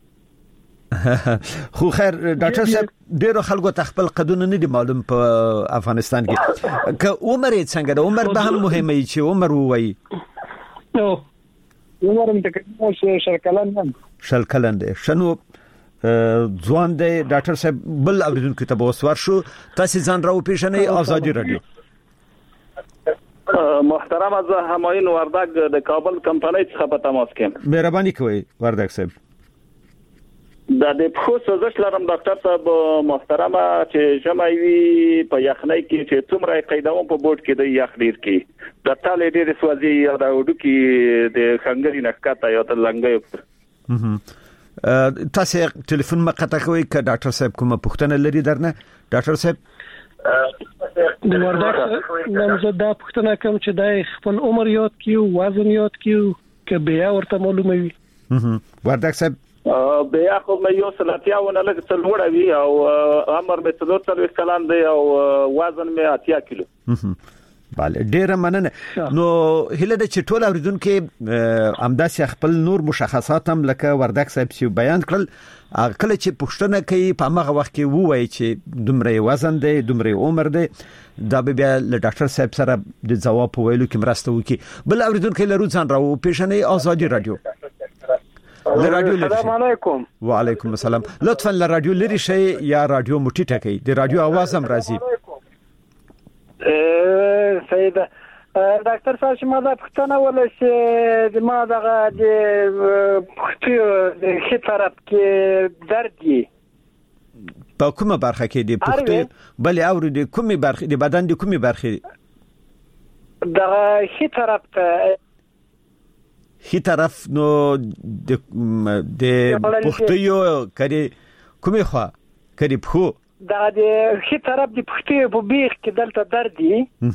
[SPEAKER 4] خو خیر ډاکټر صاحب ډیرو خلکو ته خپل قدونه نه دي معلوم په افغانستان کې که عمر یې څنګه ده عمر به هم مهمه چې عمر ووایي.
[SPEAKER 5] نو
[SPEAKER 7] عمر هم تقریبا شل کلن هم
[SPEAKER 4] شل کلن دی. شنو ځوان دی ډاکټر صاحب بل اوریدونکو ته به وسوار شو تاسو ځان راو پیژنئ آزادي رادیو.
[SPEAKER 11] محترم از همایون وردک د کابل کمپنۍ څخه په تماس کې.
[SPEAKER 4] مهرباني کوئ وردک صاحب.
[SPEAKER 11] دا د خو سوزش لرم ډاکټر صاحب محترمه چې جمعوي په یخنۍ کې چې څومره قیدوم په بورډ کې د یخ ډیر کې د تاله ډیر سوځي یا د وډو کې د خنګري نکاته یا د لنګي
[SPEAKER 4] تاسو ټلیفون مقطع کوي ک ډاکټر صاحب کومه پوښتنه لري درنه ډاکټر صاحب
[SPEAKER 5] د وردک نمزه دا پوښتنه کوم چې د خپل عمر یاد کیو وزن یاد کیو ک بیا ورته معلومه وي
[SPEAKER 4] وردک صاحب
[SPEAKER 11] بیا خو مې یو سلاتیاونه لږ څلوړه وی او عمر مې څلور څلوېښت کلن دی او وزن مې اتیا کیلو
[SPEAKER 4] bale ډیره مننه نو هله د چټول اوریدونکو امداسي خپل نور مشخصات هم لکه وردک صاحب سی بیان کړل کله چې پښتنه کوي په هغه وخت کې وایي چې دومره وزن دی دومره عمر دی دا به بیا له ډاکټر صاحب سره د جواب ویلو کې مرسته وکړي بل اوریدونکو له روزان راو پیښنې ازادي رادیو
[SPEAKER 7] السلام علیکم
[SPEAKER 4] وعلیکم السلام لطفا ل رادیو لري شي یا رادیو مټی ټکی د رادیو आवाज هم راځي
[SPEAKER 7] سیده ډاکټر صاحب چې ما دا پښتنه ولا چې د ما دغه د پښتو د خې طرف کې درد دی
[SPEAKER 4] په کومه برخه کې د پښتو بل او د کومه برخه د بدن د کومه برخه
[SPEAKER 7] دغه خې طرف ته
[SPEAKER 4] هی طرف نو د د پښتیو کړي کومه خوا کړي په
[SPEAKER 7] دا د هی طرف د پښتیو په بیخ کې دلته درد دی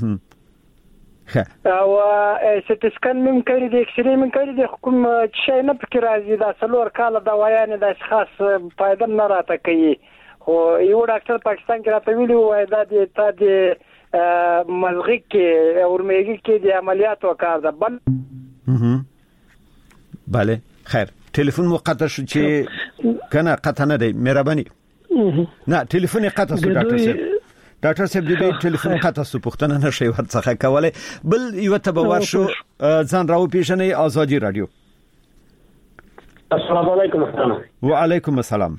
[SPEAKER 7] او سټ سکن من کړي د ایکس ری من کړي د حکوم شي نه فکر راځي دا څلور کال دوايان د اشخاص فائدہ نه راته کوي خو یو ډاکټر پاکستان کې راته ویلي وای دا د تا د مزغې کې او ورمېږي کې د عملیات وکړ دا بل
[SPEAKER 4] bale خیر ټلیفون مو قطع شو چې کنه قطع نه دی مهرباني نه ټلیفون قطع شو ډاکټر صاحب ډاکټر صاحب دې ټلیفون قطع شو پښتنه نشي ورڅخه کولای بل یو تبور شو ځان راو پیښنې ازادي رادیو
[SPEAKER 12] السلام علیکم
[SPEAKER 4] وعلیکم السلام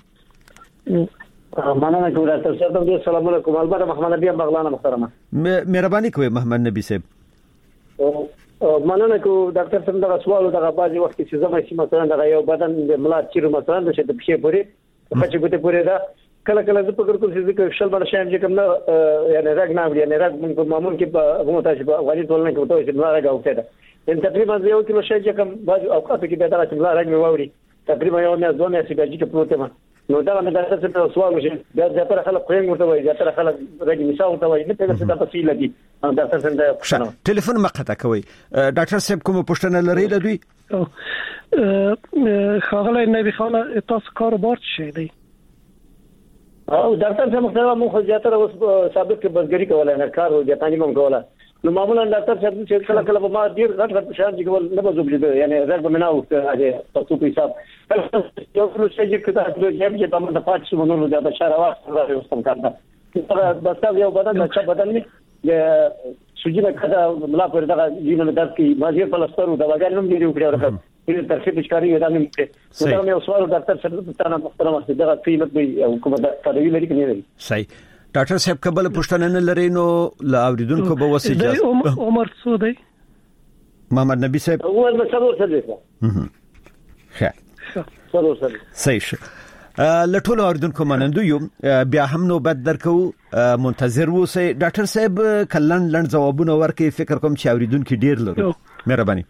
[SPEAKER 12] مننه کوم ډاکټر صاحب دې السلام علیکم البته محمد نبی بغلانه محترمه
[SPEAKER 4] مهرباني کوي محمد نبی صاحب
[SPEAKER 12] مننه کو ډاکټر صاحب دا سوال دا بعضي وخت چې زما چې مثلا دا یو بدن د ملات چیرې مثلا د شته په پوري په چې ګوته پوري دا کله کله زه فکر کوم چې شل بل شایم چې کوم نه یعنی راګ نه وړي نه راګ من په معمول کې په هغه تاسو په غالي ټولنه کې وته چې نه راګ اوته دا ان تقریبا یو کیلو شای چې کوم بعضي اوقات کې به دا چې راګ مې ووري تقریبا یو نه ځونه چې به چې پروته ما نو دا مې دا څه په سوال وشي دا ځکه خلک پرېنګ ورته وایي ځکه خلک راګي مثال ورته وایي نه څه دا تفصیل دي ډاکټر صاحب
[SPEAKER 4] ټلیفون مقطع کوي ډاکټر صاحب کوم پوښتنه لري د دوی
[SPEAKER 5] خاغله نبی خانه تاسو کار بارت شي دی
[SPEAKER 12] او ډاکټر صاحب مخته مو خو زیاتره اوس سابق کې بزګری کولای نه کار و ځاتانی مونږ کوله نو معمولا ډاکټر صاحب چې کله کله ما ډیر غټ غټ شان چې کول نه بزوب دي یعنی راځه بناو هغه تاسو په حساب یو څه چې کدا چې چې په موږ د پاتې شمولو د بشاره وخت راځي اوس کوم کار دا بس یو بدن چې بدن نه سوجي کدا ملا پر دا جینو درد کی ماجر پلسترو دا وګړي نوم دی وکړو راځي په ترخیص ښکاری ودا نه مته دا مې سوال ډاکټر صاحب ته نه محترمه دا قیمت دی او کومه دا تدوی لري کني لري
[SPEAKER 4] صحیح ډاکټر صاحب قبل پښتنه نه لري نو لا اوریدونکو به وسیجه
[SPEAKER 5] عمر څو دی
[SPEAKER 4] محمد نبی صاحب
[SPEAKER 12] عمر به څلور څه دی
[SPEAKER 4] ښه
[SPEAKER 12] څلور څه
[SPEAKER 4] صحیح لټول اوریدونکو منندو یو بیا هم نو بد درکو منتظر ووسئ ډاکټر صاحب کلن لند جوابونه ورکړي فکر کوم چې اوریدونکو ډیر لري مهرباني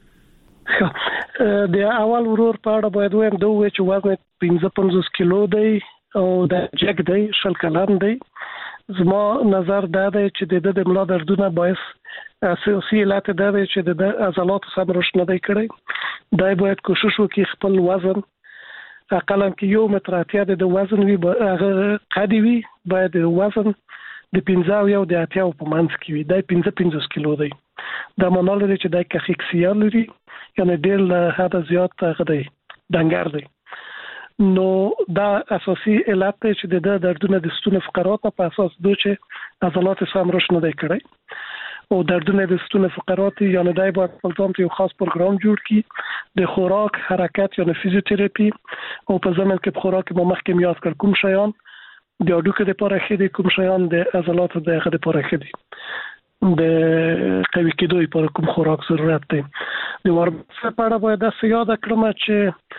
[SPEAKER 5] د اول ورور په اړه باید وایم دوه چې وزن پنځه پنځوس کیلو دی او د جګ دی شل کلن دی زما نظر دا دی چې د د ملا دردونه باعث اساسي علت دا دی چې د عضلات سم رشد نه دی کړی دا باید کوشش وکړي خپل وزن اقلا کې یو متر اتیا د وزن وی هغه قدی وی باید وزن د پنځه او یو د اتیا په منځ کې وي دا پنځه پنځوس کیلو دی دا معنی لري چې دا کخیکسیا لري یعنی ډېر له حد زیات غدي دنګر دی نو دا اساسي علت دی چې د دردونه د ستون فقرات په اساس دوی چې عضلات سم رشد نه دی کړی او دردونه د ستون فقرات یعنی دای باید خپل ځان ته یو خاص پروګرام جوړ کړي د خوراک حرکت یعنی فزیوتراپي او په ځمن کې خوراک مو مخکې یاد کړ کوم شیان د اډوکه لپاره خېدي کوم شیان د عضلات د خېدي لپاره خېدي د قوي کېدو لپاره کوم خوراک ضرورت دی د ورزش لپاره باید د یاد کړم چې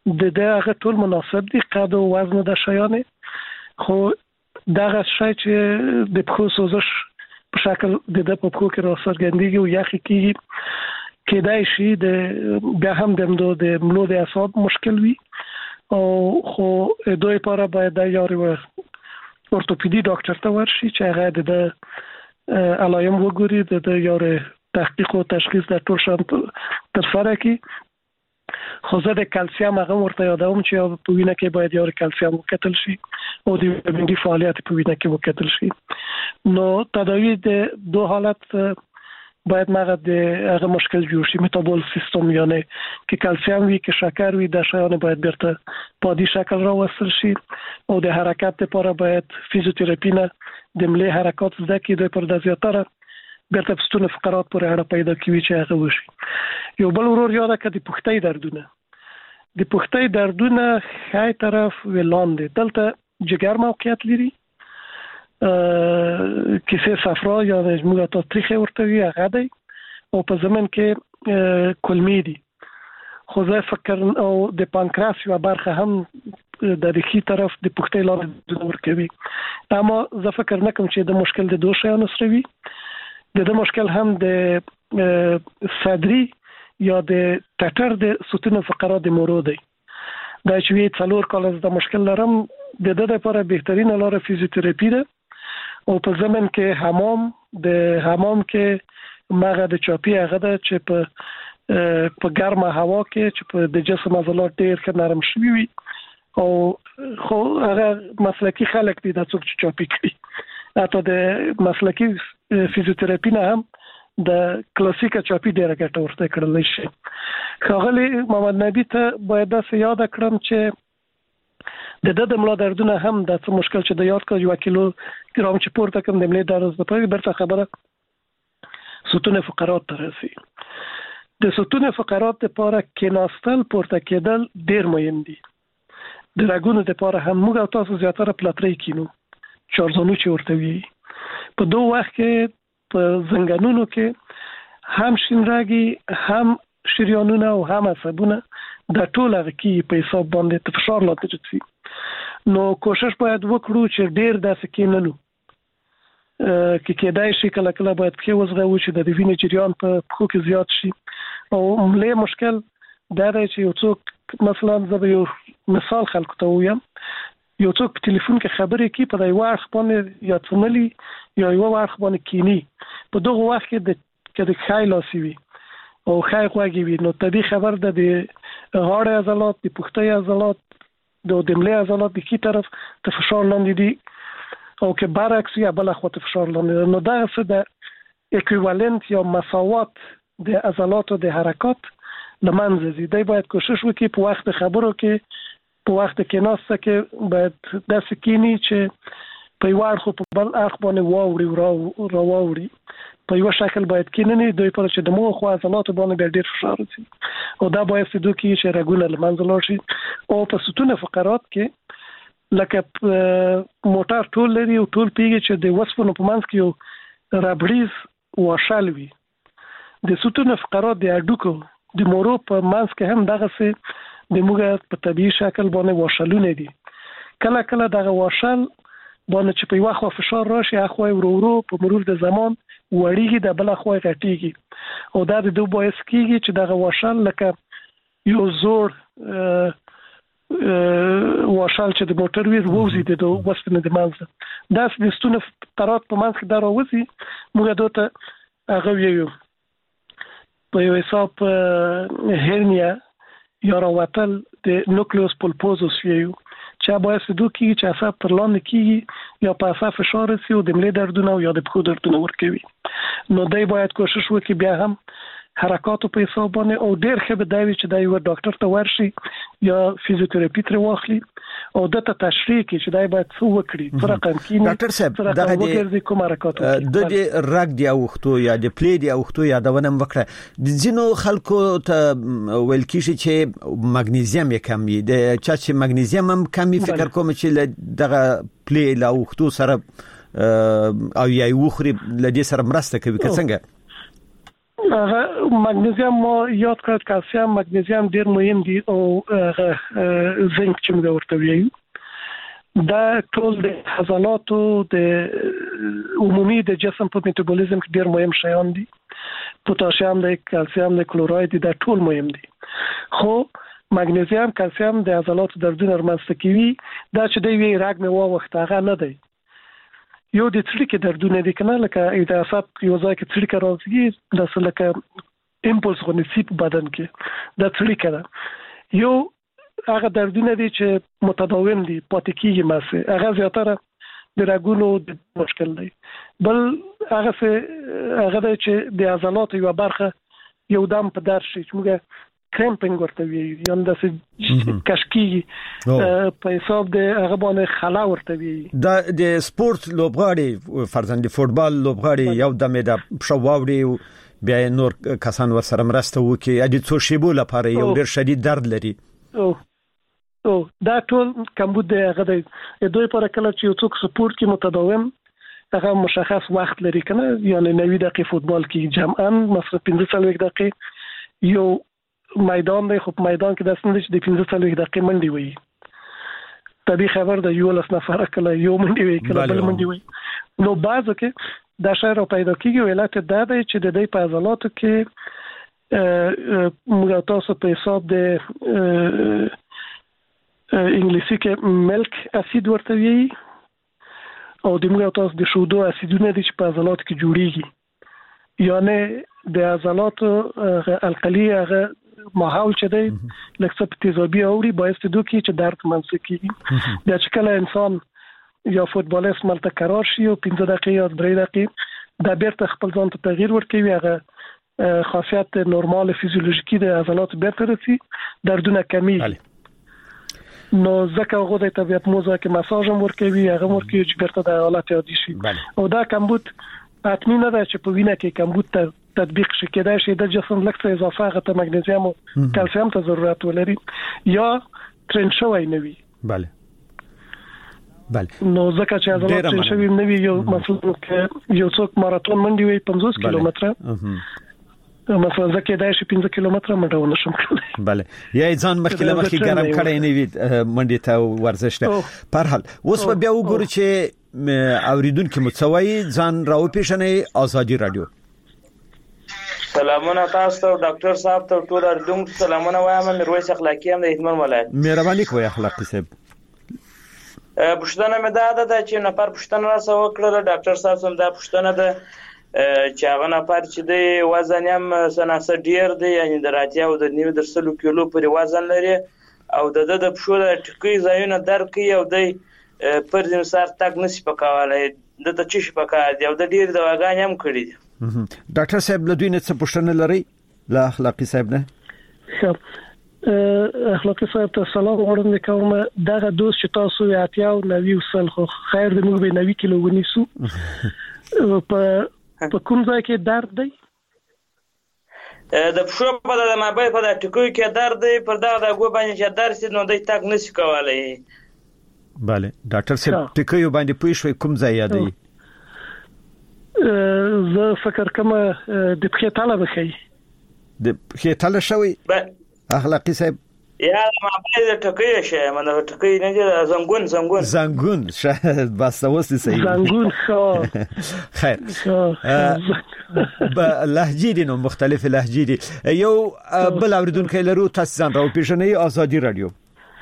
[SPEAKER 5] د دغه ټول مناسب دي قد او وزن د شیانه خو دغه شی چې د پخو سوزش په شکل د د پخو کې راڅرګندېږي او یخ کېږي کېدای شي د بیا هم د مدو د ملو د اعصاب مشکل وي او خو دوی لپاره باید د یاري اورتوپیدي ډاکټر ته ورشي چې هغه د علایم وګوري د یاري تحقیق او تشخیص د ټول شان تر سره کې خو زه د کلسیم هغه ورته یادوم چې په وینه کې باید یاري کلسیم وکتل شي او د ویټامین ډي فعالیت په وینه کې وکتل شي نو تداوی د دوه حالت باید مغه د هغه مشکل جوړ شي میتابول سیستم یعنی کې کلسیم وی کې شکر وی د شیانه باید برته په دې شکل راوستل شي او د حرکت لپاره باید فزیوتراپی نه د ملي حرکات زده کې د پر د زیاتره برته پستونه فقرات پر اړه پیدا کوي چې هغه وشي یو بل ورور یاد کړي پختې دردونه د پختې دردونه خای طرف ولاندې دلته جګر موقعیت لري کیسه صفرا یا موږ ته تاریخ ورته وی هغه دی او په زمن کې کلمی دي خو زه فکر او د پانکراس یو برخه هم د ریخي طرف د پختې لاندې ورکوي اما زه فکر نه کوم چې د مشکل د دوه شیانو سره وي د د مشکل هم د صدري یا د ټټر د ستون فقرات د مورو دی دا چې وی څلور کال د مشکل لرم د د لپاره بهترین لاره فزیوتراپی ده او په زمن کې حمام د حمام کې مغه د چاپی هغه ده چې په په ګرمه هوا کې چې په د جسم عضلات ډیر ښه نرم شوي وي او خو هغه مسلکی خلک دي د څوک چې چاپی کوي اته د مسلکی فزیوتراپی نه هم د کلاسیکه چاپی ډیره ګټه ورته کړل شي خاغلی محمد نبی ته باید دا یاد کړم چې د د د ملا دردونه هم د څه مشکل چې د یاد کا یو کیلو ګرام چې پورته کوم د ملا درز د پاره برته خبره ستون فقرات ترسي د ستون فقرات لپاره کیناستل پورته کېدل ډیر مهم دي د راګونو لپاره هم موږ تاسو زیاتره پلاتری کینو چارزانو چې ورته وی په دوه وخت کې په زنګانونو کې هم شینراګي هم شریانونه او هم عصبونه د ټول هغه کې په حساب باندې فشار لاته چي نو کوشش باید وکړو چې ډیر داسې کیننو کې کېدای شي کله کله باید په وزغه و چې د وینې جریان په خو کې زیات شي او ملي مشکل دا دی چې یو څوک مثلا زه یو مثال خلکو ته وایم یو څوک په ټلیفون کې خبرې کوي په یو وخت باندې یا څملي یا یو وخت باندې کینی په دغه وخت کې د کله خای لاسي وي او خای خوږي وي نو طبي خبر ده د غاړه عضلات د پښتۍ عضلات د دملي عضلات د کی طرف ته فشار لاندې دي او که برعکس یا بل خوا ته فشار لاندې نو دا څه د اکویوالنت یا مساوات د عضلات او د حرکات لمنځه زی دی باید کوشش وکړي په وخت خبرو کې په وخت کې ناسته کې باید د سکینی چې په یو اړخ په بل اړخ باندې واوري را واوري په یو شکل باید کیننی دوی پر چې د مو خو عضلات باندې ډیر فشار وي او دا باید ستو کې چې رګونه لمنځه لاړ شي او په ستون فقرات کې لکه موټر ټول لري او ټول پیږي چې د وسپنو په منځ کې یو رابړیز واشل وي د ستون فقرات د اډوکو د مورو په منځ کې هم دغه څه د موږ په طبيعي شکل باندې واشلونه دي کله کله دغه واشل باندې چې په واخو فشار راشي اخوي ورو ورو په مرور د زمان وړيږي د بل اخوي غټيږي او دا د دوه باعث کیږي چې دغه واشل لکه یو زور واشل چې د موټر ویر ووزي د وسپنه د منځ دا د ستونه فقرات په منځ کې دراوځي موږ دوته هغه یو په یو حساب هرنیا یا راوتل د نوکلیوس پولپوزوس یو چې باید د دوه کې چې اعصاب پر لاندې کیږي یا په اعصاب فشار سي او د ملي دردونه او یا د پخو دردونه ورکوي نو دای باید کوشش وکړي بیا هم حرکات په حساب باندې او ډیر ښه به دی چې دا یو ډاکټر ته ورشي یا فزیوتراپی تر واخلي او د ته تشریح کې چې دا باید څه وکړي څه رقم کې
[SPEAKER 4] ډاکټر صاحب دا د کوم حرکات د دې رګ دی اوختو یا د پلی دی اوختو یا دا ونم وکړه د ځینو خلکو ته ویل کیږي چې مګنیزیم یې کم دی د چا چې مګنیزیم هم کمی فکر کوم چې دغه پلی لا اوختو سره او یا وخري لدې سره مرسته کوي که څنګه
[SPEAKER 5] هغه مګنیزیم ما یاد کړ کلسیم مګنیزیم ډیر مهم دي او زنک چې موږ ورته ویو دا ټول د عضلاتو د عمومي د جسم په میټابولیزم کې ډیر مهم شیان دي پوتاشیم دی کلسیم دی کلوراید دا ټول مهم دي خو مګنیزیم کلسیم د عضلاتو دردونه رامنځته کوي دا چې دی وی راګ مې واوخت هغه نه دی یو د څړیکې دردونه دي کنه لکه اذا اصاب یو ځای کې څړیکه راځي د څه لکه امپولس غونډې په بدن کې د څړیکه ده یو هغه دردونه دي چې متداوم دي پاتې کیږي ماسه هغه زیاتره د راګونو د مشکل دی بل هغه څه هغه چې د عضلاتو یو برخه یو دم په درشي چې موږ کرمپینګ ورته وی یا د کشکی په حساب د هغه باندې خلا ورته وی
[SPEAKER 4] دا د سپورت لوبغاړي فرضاً د فوتبال لوبغاړي یو دمه د پښواوړي بیا نور کسان ورسره مرسته وکي د څو شیبو لپاره یو ډیر شدید درد لري
[SPEAKER 5] او او دا ټول کمبود دی هغه د دوی پر کله چې یو څوک سپورت کې متداوم هغه مشخص وخت لري کنه یعنی نوي دقیقې فوتبال کې جمعاً مثلا پنځه څلوېښت دقیقې یو میدان دی خو میدان کې داسې نه چې د پنځه څلوېښت دقیقې منډې وي طبي خبر د یو لس نفر کله یو منډې وي کله بل منډې وي نو بعضو کې دا شی را پیدا کیږي علت دا دی چې د دې په عضلاتو کې موږ تاسو په حساب د انګلیسي کې ملک اسید ورته وي او د موږ تاسو د شودو اسیدونه دي چې په عضلاتو کې جوړیږي یعنی د عضلاتو القلی هغه ماحول چې دی لکه څه تیزابي اوري باعث دي چې درد منځ کیږي دا چې کله انسان یا فوتبالیست ملته قرار شي او پنځه دقیقې یا درې دقیقې دا بیرته خپل ځان ته تغییر ورکوي هغه خاصیت نورمال فیزیولوژیکي د عضلاتو بیرته رسي دردونه کمیږي نو ځکه هغه د طبيعت موزه کې مساج هم ورکوي هغه ورکوي چې بیرته د حالت عادي شي او دا کمبود حتمی نه ده چې په وینه کې کمبود ته تطبیق شي کېدای شي د جسم لکه اضافه غته مګنیزیم او کلسیم ته ضرورت ولري یا ترن شوی نه وي
[SPEAKER 4] bale bale
[SPEAKER 5] نو ځکه چې عضلات ترن شوی نه وي یو مثلا یو څوک ماراتون منډي وي پنځوس کیلومتره مثلا ځکه دا شي پنځه کیلومتره منډه ونشم کولای
[SPEAKER 4] bale یا ځان مخکې مخکې ګرم کړی نه وي منډي ته ورزش ته پر حال اوس بیا وګورئ چې اوریدونکو متسوي ځان راو پیښنې ازادي رادیو
[SPEAKER 13] سلامونه تاسو ته ډاکټر صاحب ته ټول اردوم سلامونه وایم میرویس اخلاقی هم د هیتمن ولایت
[SPEAKER 4] مهرباني کوئ اخلاقی صاحب
[SPEAKER 13] پښتنه مې دا ده چې نفر پښتنه راسه وکړه ډاکټر صاحب سم دا پښتنه ده چې هغه نفر چې دی وزن هم سناسه ډیر دی یعنی دراتیا او د نیو درسلو کیلو پر وزن لري او د د پښو د ټکی ځایونه درک کوي او د پر دې سر تک نشي پکاوله د ته چی پکا دی او د ډیر دواګان هم کړی دي
[SPEAKER 4] ډاکټر صاحب له دوی نه څه پوښتنه لري لا اخلاقی صاحب نه
[SPEAKER 5] اخلاقی صاحب ته سلام وړاندې کوم دغه دوست چې تاسو یې اتیا او نوي وسل خو خیر د موږ به نوي کیلو ونیسو په په کوم ځای کې درد دی
[SPEAKER 13] د پښو په د مابې په د ټکوي کې درد دی پر دغه د ګو باندې چې درد سي نو د تک نشي کولای
[SPEAKER 4] bale ډاکټر صاحب ټکوي باندې پوي شوي کوم ځای یادي
[SPEAKER 5] زه فکر کوم د پښې تاله بخي
[SPEAKER 4] د پښې تاله شوی اخلاقی صاحب
[SPEAKER 13] یا ما به ټکوي شي منه ټکوي نه دي زنګون زنګون
[SPEAKER 4] زنګون شاید بس اوس صحیح
[SPEAKER 5] زنګون خو
[SPEAKER 4] خیر به لهجې دي نو مختلف لهجې دي یو بل اوریدونکو لرو تاسو ځان راو پیژنې ازادي رادیو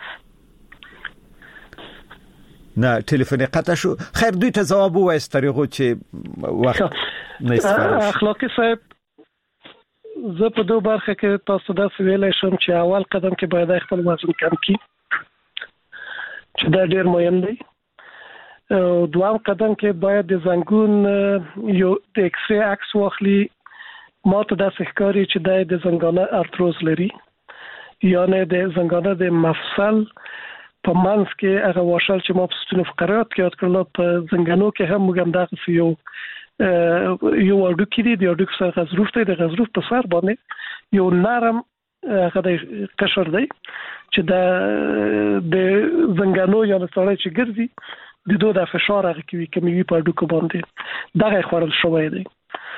[SPEAKER 4] نه ټلیفون قطع شو خیر دوی ته جواب وایست طریقو چې وخت نه استفاده
[SPEAKER 5] اخلاقی صاحب زه په دوه برخه کې تاسو دا ویلای شم چې اول قدم کې باید خپل وزن کم کړئ چې دا ډیر مهم دی او دوام قدم کې باید د زنګون یو د ایکس ری عکس واخلي ماته د ښکاری چې د زنګانه ارتروز لري یعنی د زنګانه د مفصل په منځ کې هغه واشل چې ما په ستونو فقرات کې یاد کړل په زنګانو کې هم موږ هم دغه یو یو اډوکی دی د اډوک سره غضروف دی د غضروف په سر باندې یو نرم هغه د قشر دی چې د د زنګانو یا سره چې ګرځي د دوه د فشار هغه کوي کمی په اډوک باندې دغه خورل شوی دی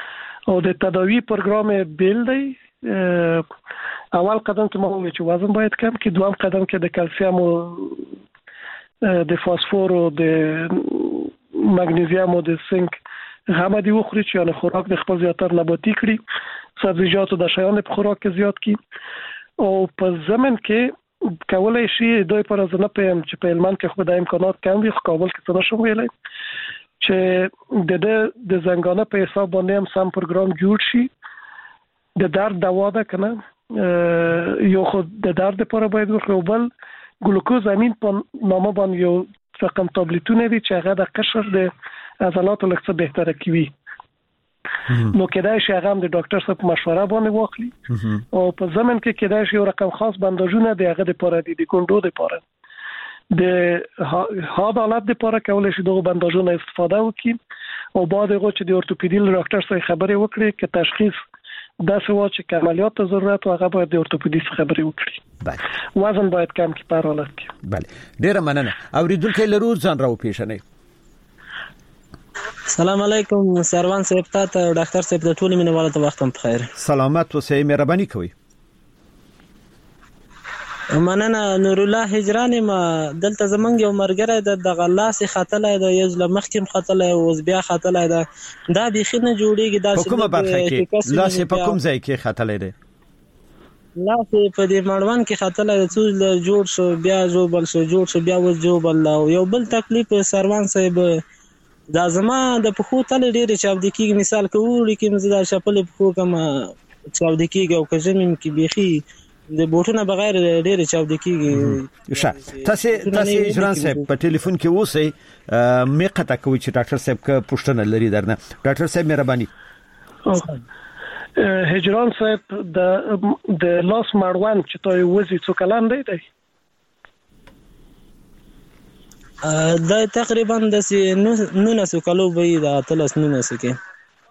[SPEAKER 5] او د تداوی پروګرام بیل دی. اول قدم کې مو وی چې وزن باید کم کړي، دوم قدم کې د کلسیم او د فاسفور او د مګنیزیم او د زنک غما دی وخوري چې نه خوراک د خپل زیاتر نباتي کړي، سبزیجات او د شیان په خوراک کې زیات کړي. او په زمن کې کولای شي دوی پر ځنه پېم چې په هلمند کې خو د امکانات کم وي، خو کابل کې څه نشم ویلای چې د د زنګانه په حساب باندې هم سم پروګرام جوړ شي. د درد دوا ده کنه یو خو د درد لپاره باید وخورو، بل ګلوکوز امین په نامه باندې یو رقم تابلیتونه دي چې هغه د قشر د عضلاتو لکه بهتره کوي. نو کېدای شي هغه هم د ډاکټر صاحب مشوره باندې واخلي او په زمن کې کېدای شي یو رقم خاص بنداژونه د هغه لپاره دي، د ګوندو لپاره د هاد حالت لپاره کولای شي دغه بنداژونه استفاده وکړي او بعد هغه چې د اورتوپیدي ډاکټر سره خبرې وکړي چې تشخیص دا څه چې عملیات ته ضرورت او هغه باید د اورتوپیدي خبرې وکړي.
[SPEAKER 4] بله
[SPEAKER 5] وزن باید کم کړي په حالت کې.
[SPEAKER 4] بله ډیره مننه. اوریدونکو لرو ځان راو پیښنه.
[SPEAKER 14] سلام علیکم سروان صاحب، ته ډاکټر صاحب د ټولو مینوالو ته وخت په خیر.
[SPEAKER 4] سلامت اوسئ، مهرباني کوئ.
[SPEAKER 14] مننه. نور الله هجران ما دلته زمونږ یو مرګره د دغه لاسې خاتله د یو لمخکم خاتله او بیا خاتله ده، دا بيخي نه جوړیږي. دا
[SPEAKER 4] کومه برخه کې لاسې په کوم ځای کې خاتله ده؟
[SPEAKER 14] لاسې په دې مړوند کې خاتله ده، څو جوړ شو بیا جوړ شو جوړ شو بیا وځ جوړ. یو بل تکلیف سروان صاحب دا زما د پخو تل ډېر چاودې کیږي، مثال کوي کې مزدار شپل پخو کما چاودې کیږي او کژمن کې بيخي د بوټونو بغیر ډېر چاودې کیږي.
[SPEAKER 4] ښه تاسو تاسو هجران صاحب په ټلیفون کې اوسئ، مې قطع کوي چې ډاکټر صاحب کا پوښتنه لري درنه. ډاکټر صاحب مهرباني.
[SPEAKER 5] هجران صاحب د د لاس مړوند چې توي وځي څو کلان دی دی
[SPEAKER 14] دا تقریبا د نو سو کلو وي، دا تلس نو سو کې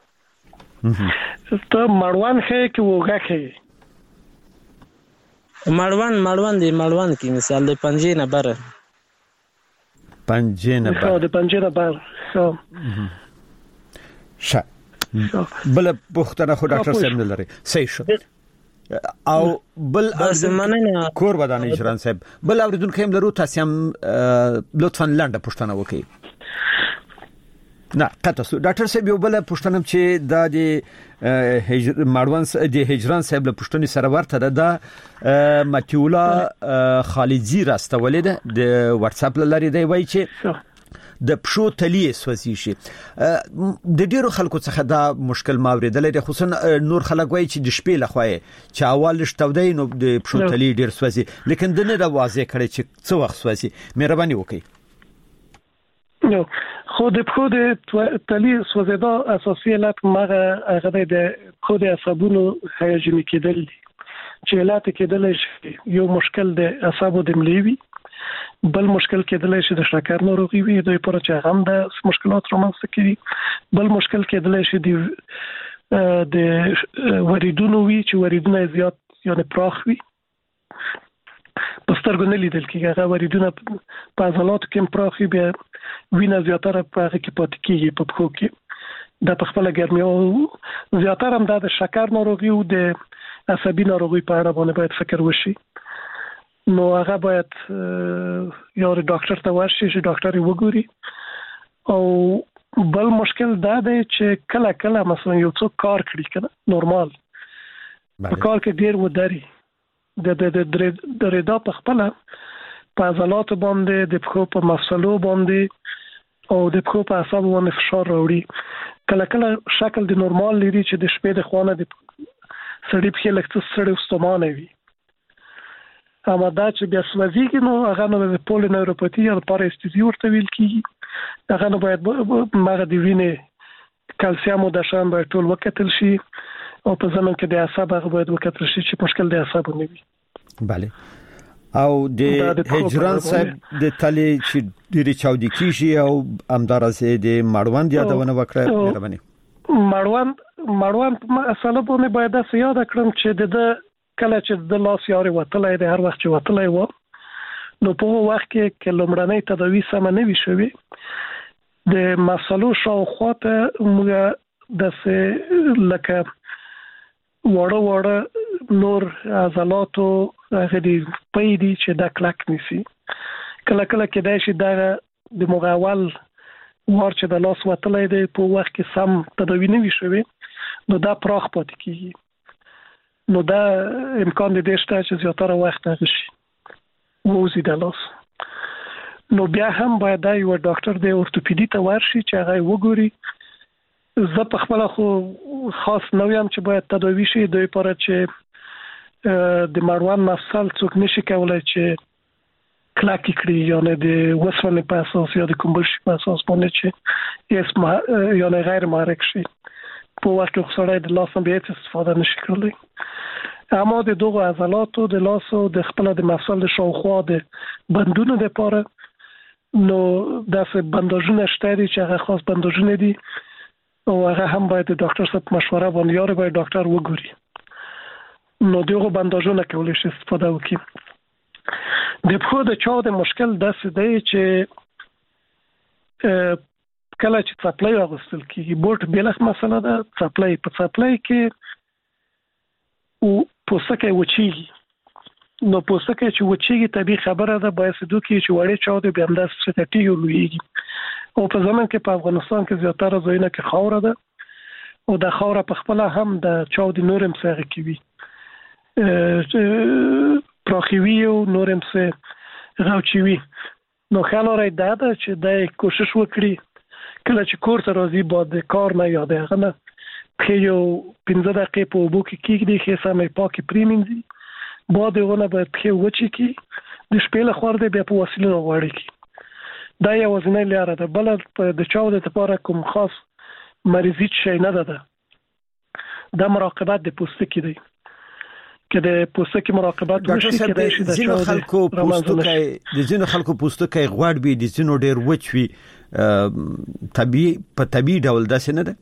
[SPEAKER 5] ته مړوند خې کې وګه خې
[SPEAKER 14] مړوند مړوند دی مړوند کې مثال د پنځه نه بره
[SPEAKER 4] پنځه نه بره
[SPEAKER 5] د پنځه نه بره
[SPEAKER 4] ښه بل پوښتنه خو ډاکټر صاحب نه لري. صحیح شو. او بل کور ودانې هجران صاحب بل اوریدونکو هم لرو، تاسو هم لطفا لاندې پوښتنه وکړئ. نه قطع سو. ډاکټر صاحب یو بل پوښتنه چې دا د مړوند د هجران صاحب له پوښتنې سره ورته ده، د متیولا خالدزی راستولې ده د واتس اپ لاري دی، وایي چې د پښو تلیه سوځي شي. د ډیرو خلکو څخه دا مشکل ماوریدل دي، خصوصا نور خلک وایي چې د شپې لخوا چې اول شتودای نو د پښو تلیه ډیر سوځي، لیکن د نه د واضح کړي چې څو وخت سوځي. مهرباني وکړئ.
[SPEAKER 5] نو خو د پښو د تلیه سوځیدا اساسي علت مغه هغه د پښو د عصبونو هیجاني کېدل دي، چې علت کېدل شي یو مشکل د اعصابو د مليوي، بل مشکل کېدلی شي د شکر ناروغي وي، دوی پر چې هم د مشکلات رامنځته کوي. بل مشکل کېدلی شي د د وریدونو وي چې وریدونه زیات یعنی پراخ وي، په سترګو نه لیدل کېږي. هغه وریدونه په عضلاتو کې پراخ وي، بیا وینه زیاتره په هغه کې پاتې کېږي په پښو کې. دا په خپل ګرمي او زیاتره هم د شکر ناروغي او د عصبي ناروغي په اړه باندې باید فکر وشي. نو هغه باید یو ډاکټر ته ورشي چې ډاکټر یې وګوري. او بل مشکل دا دی چې کله کله مثلا یو څوک کار کړي کنه نورمال په کار کې ډیر ودري د د د درېدا په خپل په عضلات باندې د پښو په مفصلو باندې او د پښو په اعصاب باندې فشار راوړي. کله کله شکل د نورمال لري چې د شپې د خوانه د سړی په لکه سړی وستمانه وي، اما دا چې بیا سوځيږي نو هغه نو د پولینوروپاتي یا پاراستیزي ورته ویل کیږي. هغه نو باید مغه دی وینې کلسیم او د شان باید ټول وکتل شي او په زمن کې د اعصاب هغه باید وکتل شي چې مشکل د اعصاب نه وي.
[SPEAKER 4] bale او د هجران صاحب د تلې چې ډېری چاودي کیږي او امدارسه د مړوند یادونه وکړه. مهرباني.
[SPEAKER 5] مړوند مړوند مسله باندې باید څه یاد کړم چې د کله چې د لاس یاري وتلای د هر وخت چې وتلای و نو په وخت کې کلمړنۍ تداوی سم نه وی شوی د مسلو شاوخواته موږ د څه لکه وړه وړه نور عضلاتو هغه دي پېدي چې دا کلک نسی کله کله کې دا شي دا د مغاول ور چې د لاس وتلې دی په وخت کې سم تداوی نه وي شوی نو دا پراخ پاتې کیږي نو دا امکان دی شته چې زیاتره وخت هغه شي ووزي د لاس نو بیا هم باید دا یو ډاکټر دی اورتوپیدي ته ورشي چې هغه وګوري زه په خپل خو خاص نو یم چې باید تداوی شي د لپاره چې د مروان مفصل څوک نشي کولای چې کلاکی کړی یعنی د وسونه په اساس یا د کومبل شي په اساس باندې چې اسم یعنی غیر محرک شي په وخت کې سره د لاس به استفاده نشي کولای اما د دوه عضلاتو د لاس او د خپل د مفصل د شاوخوا د بندونو لپاره نو د بنداژونه شته چې هغه خاص بنداژونه دي او هغه هم باید د ډاکټر سره مشوره باندې یاره باید ډاکټر وګوري نو دغه بنداژونه کولای شي استفاده وکړي د په د چا د مشکل داسې دی چې کله چې څپلۍ اغوستل کیږي بوټ بلخ مسله ده څپلۍ په څپلۍ کې او پوسکه وچیږي نو پوسکه چې وچیږي طبيعي خبره ده باید سدو کې چې وړي چا د بیانداس ستټي لویږي او په زمون کې په افغانستان کې زیاتره ځایونه کې خاور ده او د خاور په خپل هم د چاو د نورم سره کوي پروخوي او نورم سره غوچوي نو خلک راځي دا چې د کوشش وکړي کله چې کور ته راځي بعد کار نه یاد غنه په یو پنځه دقیقې په وبو کې کېږي چې سمې پاکي پریمینځي بعد غونه به په وچی کې د شپې له خور دی بیا په وسیله غوړي کی دا یو ځنه لاره ده بل د چاو د لپاره کوم خاص مریضی شي نه ده د مراقبت د پوستکي دی کې د پوستکي مراقبت وشي کې د شي د
[SPEAKER 4] ځینو خلکو پوستکي د ځینو خلکو پوستکي غوړ بي د ځینو ډېر وچوي طبيعي په طبيعي ډول داسې نه ده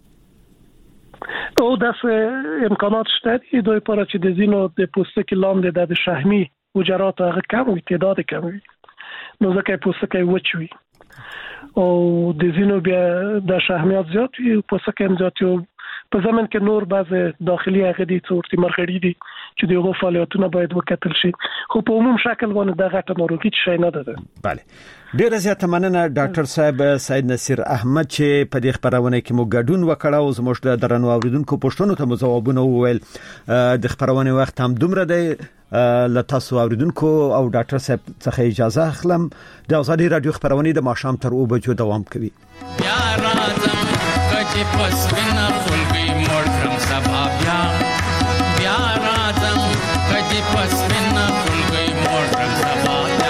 [SPEAKER 5] او داسې امکانات شته چې دوی لپاره چې د ځینو د پوستکي لاندې د شحمي حجرات هغه کم وي تعداد کم وي نو ځکه پوستکی وچوي او د زینو بیا د شحمیات زیات وي پوستکی زیات وي په زمن کې نور بعض داخلي هغه دي څورتي مرخړي دي چې دغه فعالیتونه باید وکتل شي خو په عموم شکل باندې د غټه ناروغي شي نه ده
[SPEAKER 4] bale ډیر زیات مننه ډاکټر صاحب سید نصیر احمد چې په دې خبرونه کې مو ګډون وکړ او زموږ د درنو اوریدونکو پښتنو ته مجاوبونه وویل د خبرونه وخت هم دومره دی لتاسو اوریدونکو او ډاکټر صاحب څخه اجازه اخلم د ازادي رادیو خبرونه د ماښام تر او بجو دوام کوي
[SPEAKER 15] یا راځم کچې پسوینه خلګي مور کرم سبا بیا بیا راځم کچې پسوینه خلګي مور کرم سبا بیا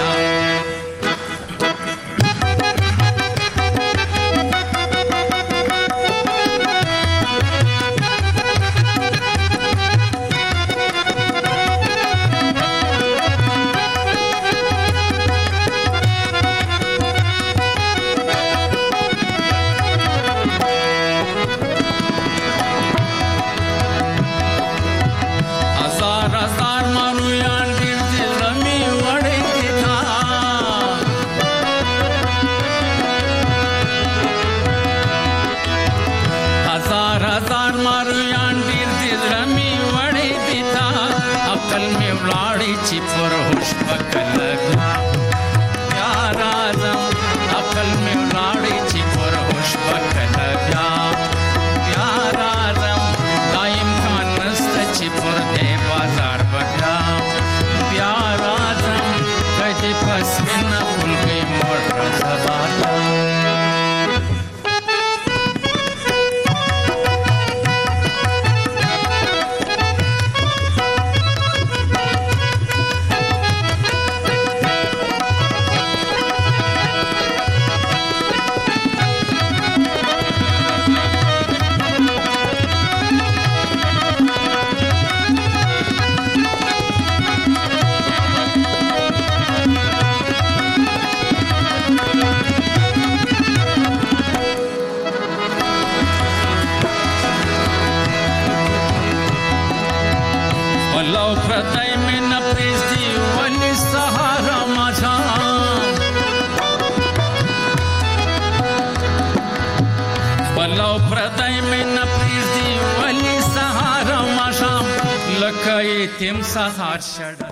[SPEAKER 15] یم سهار شړه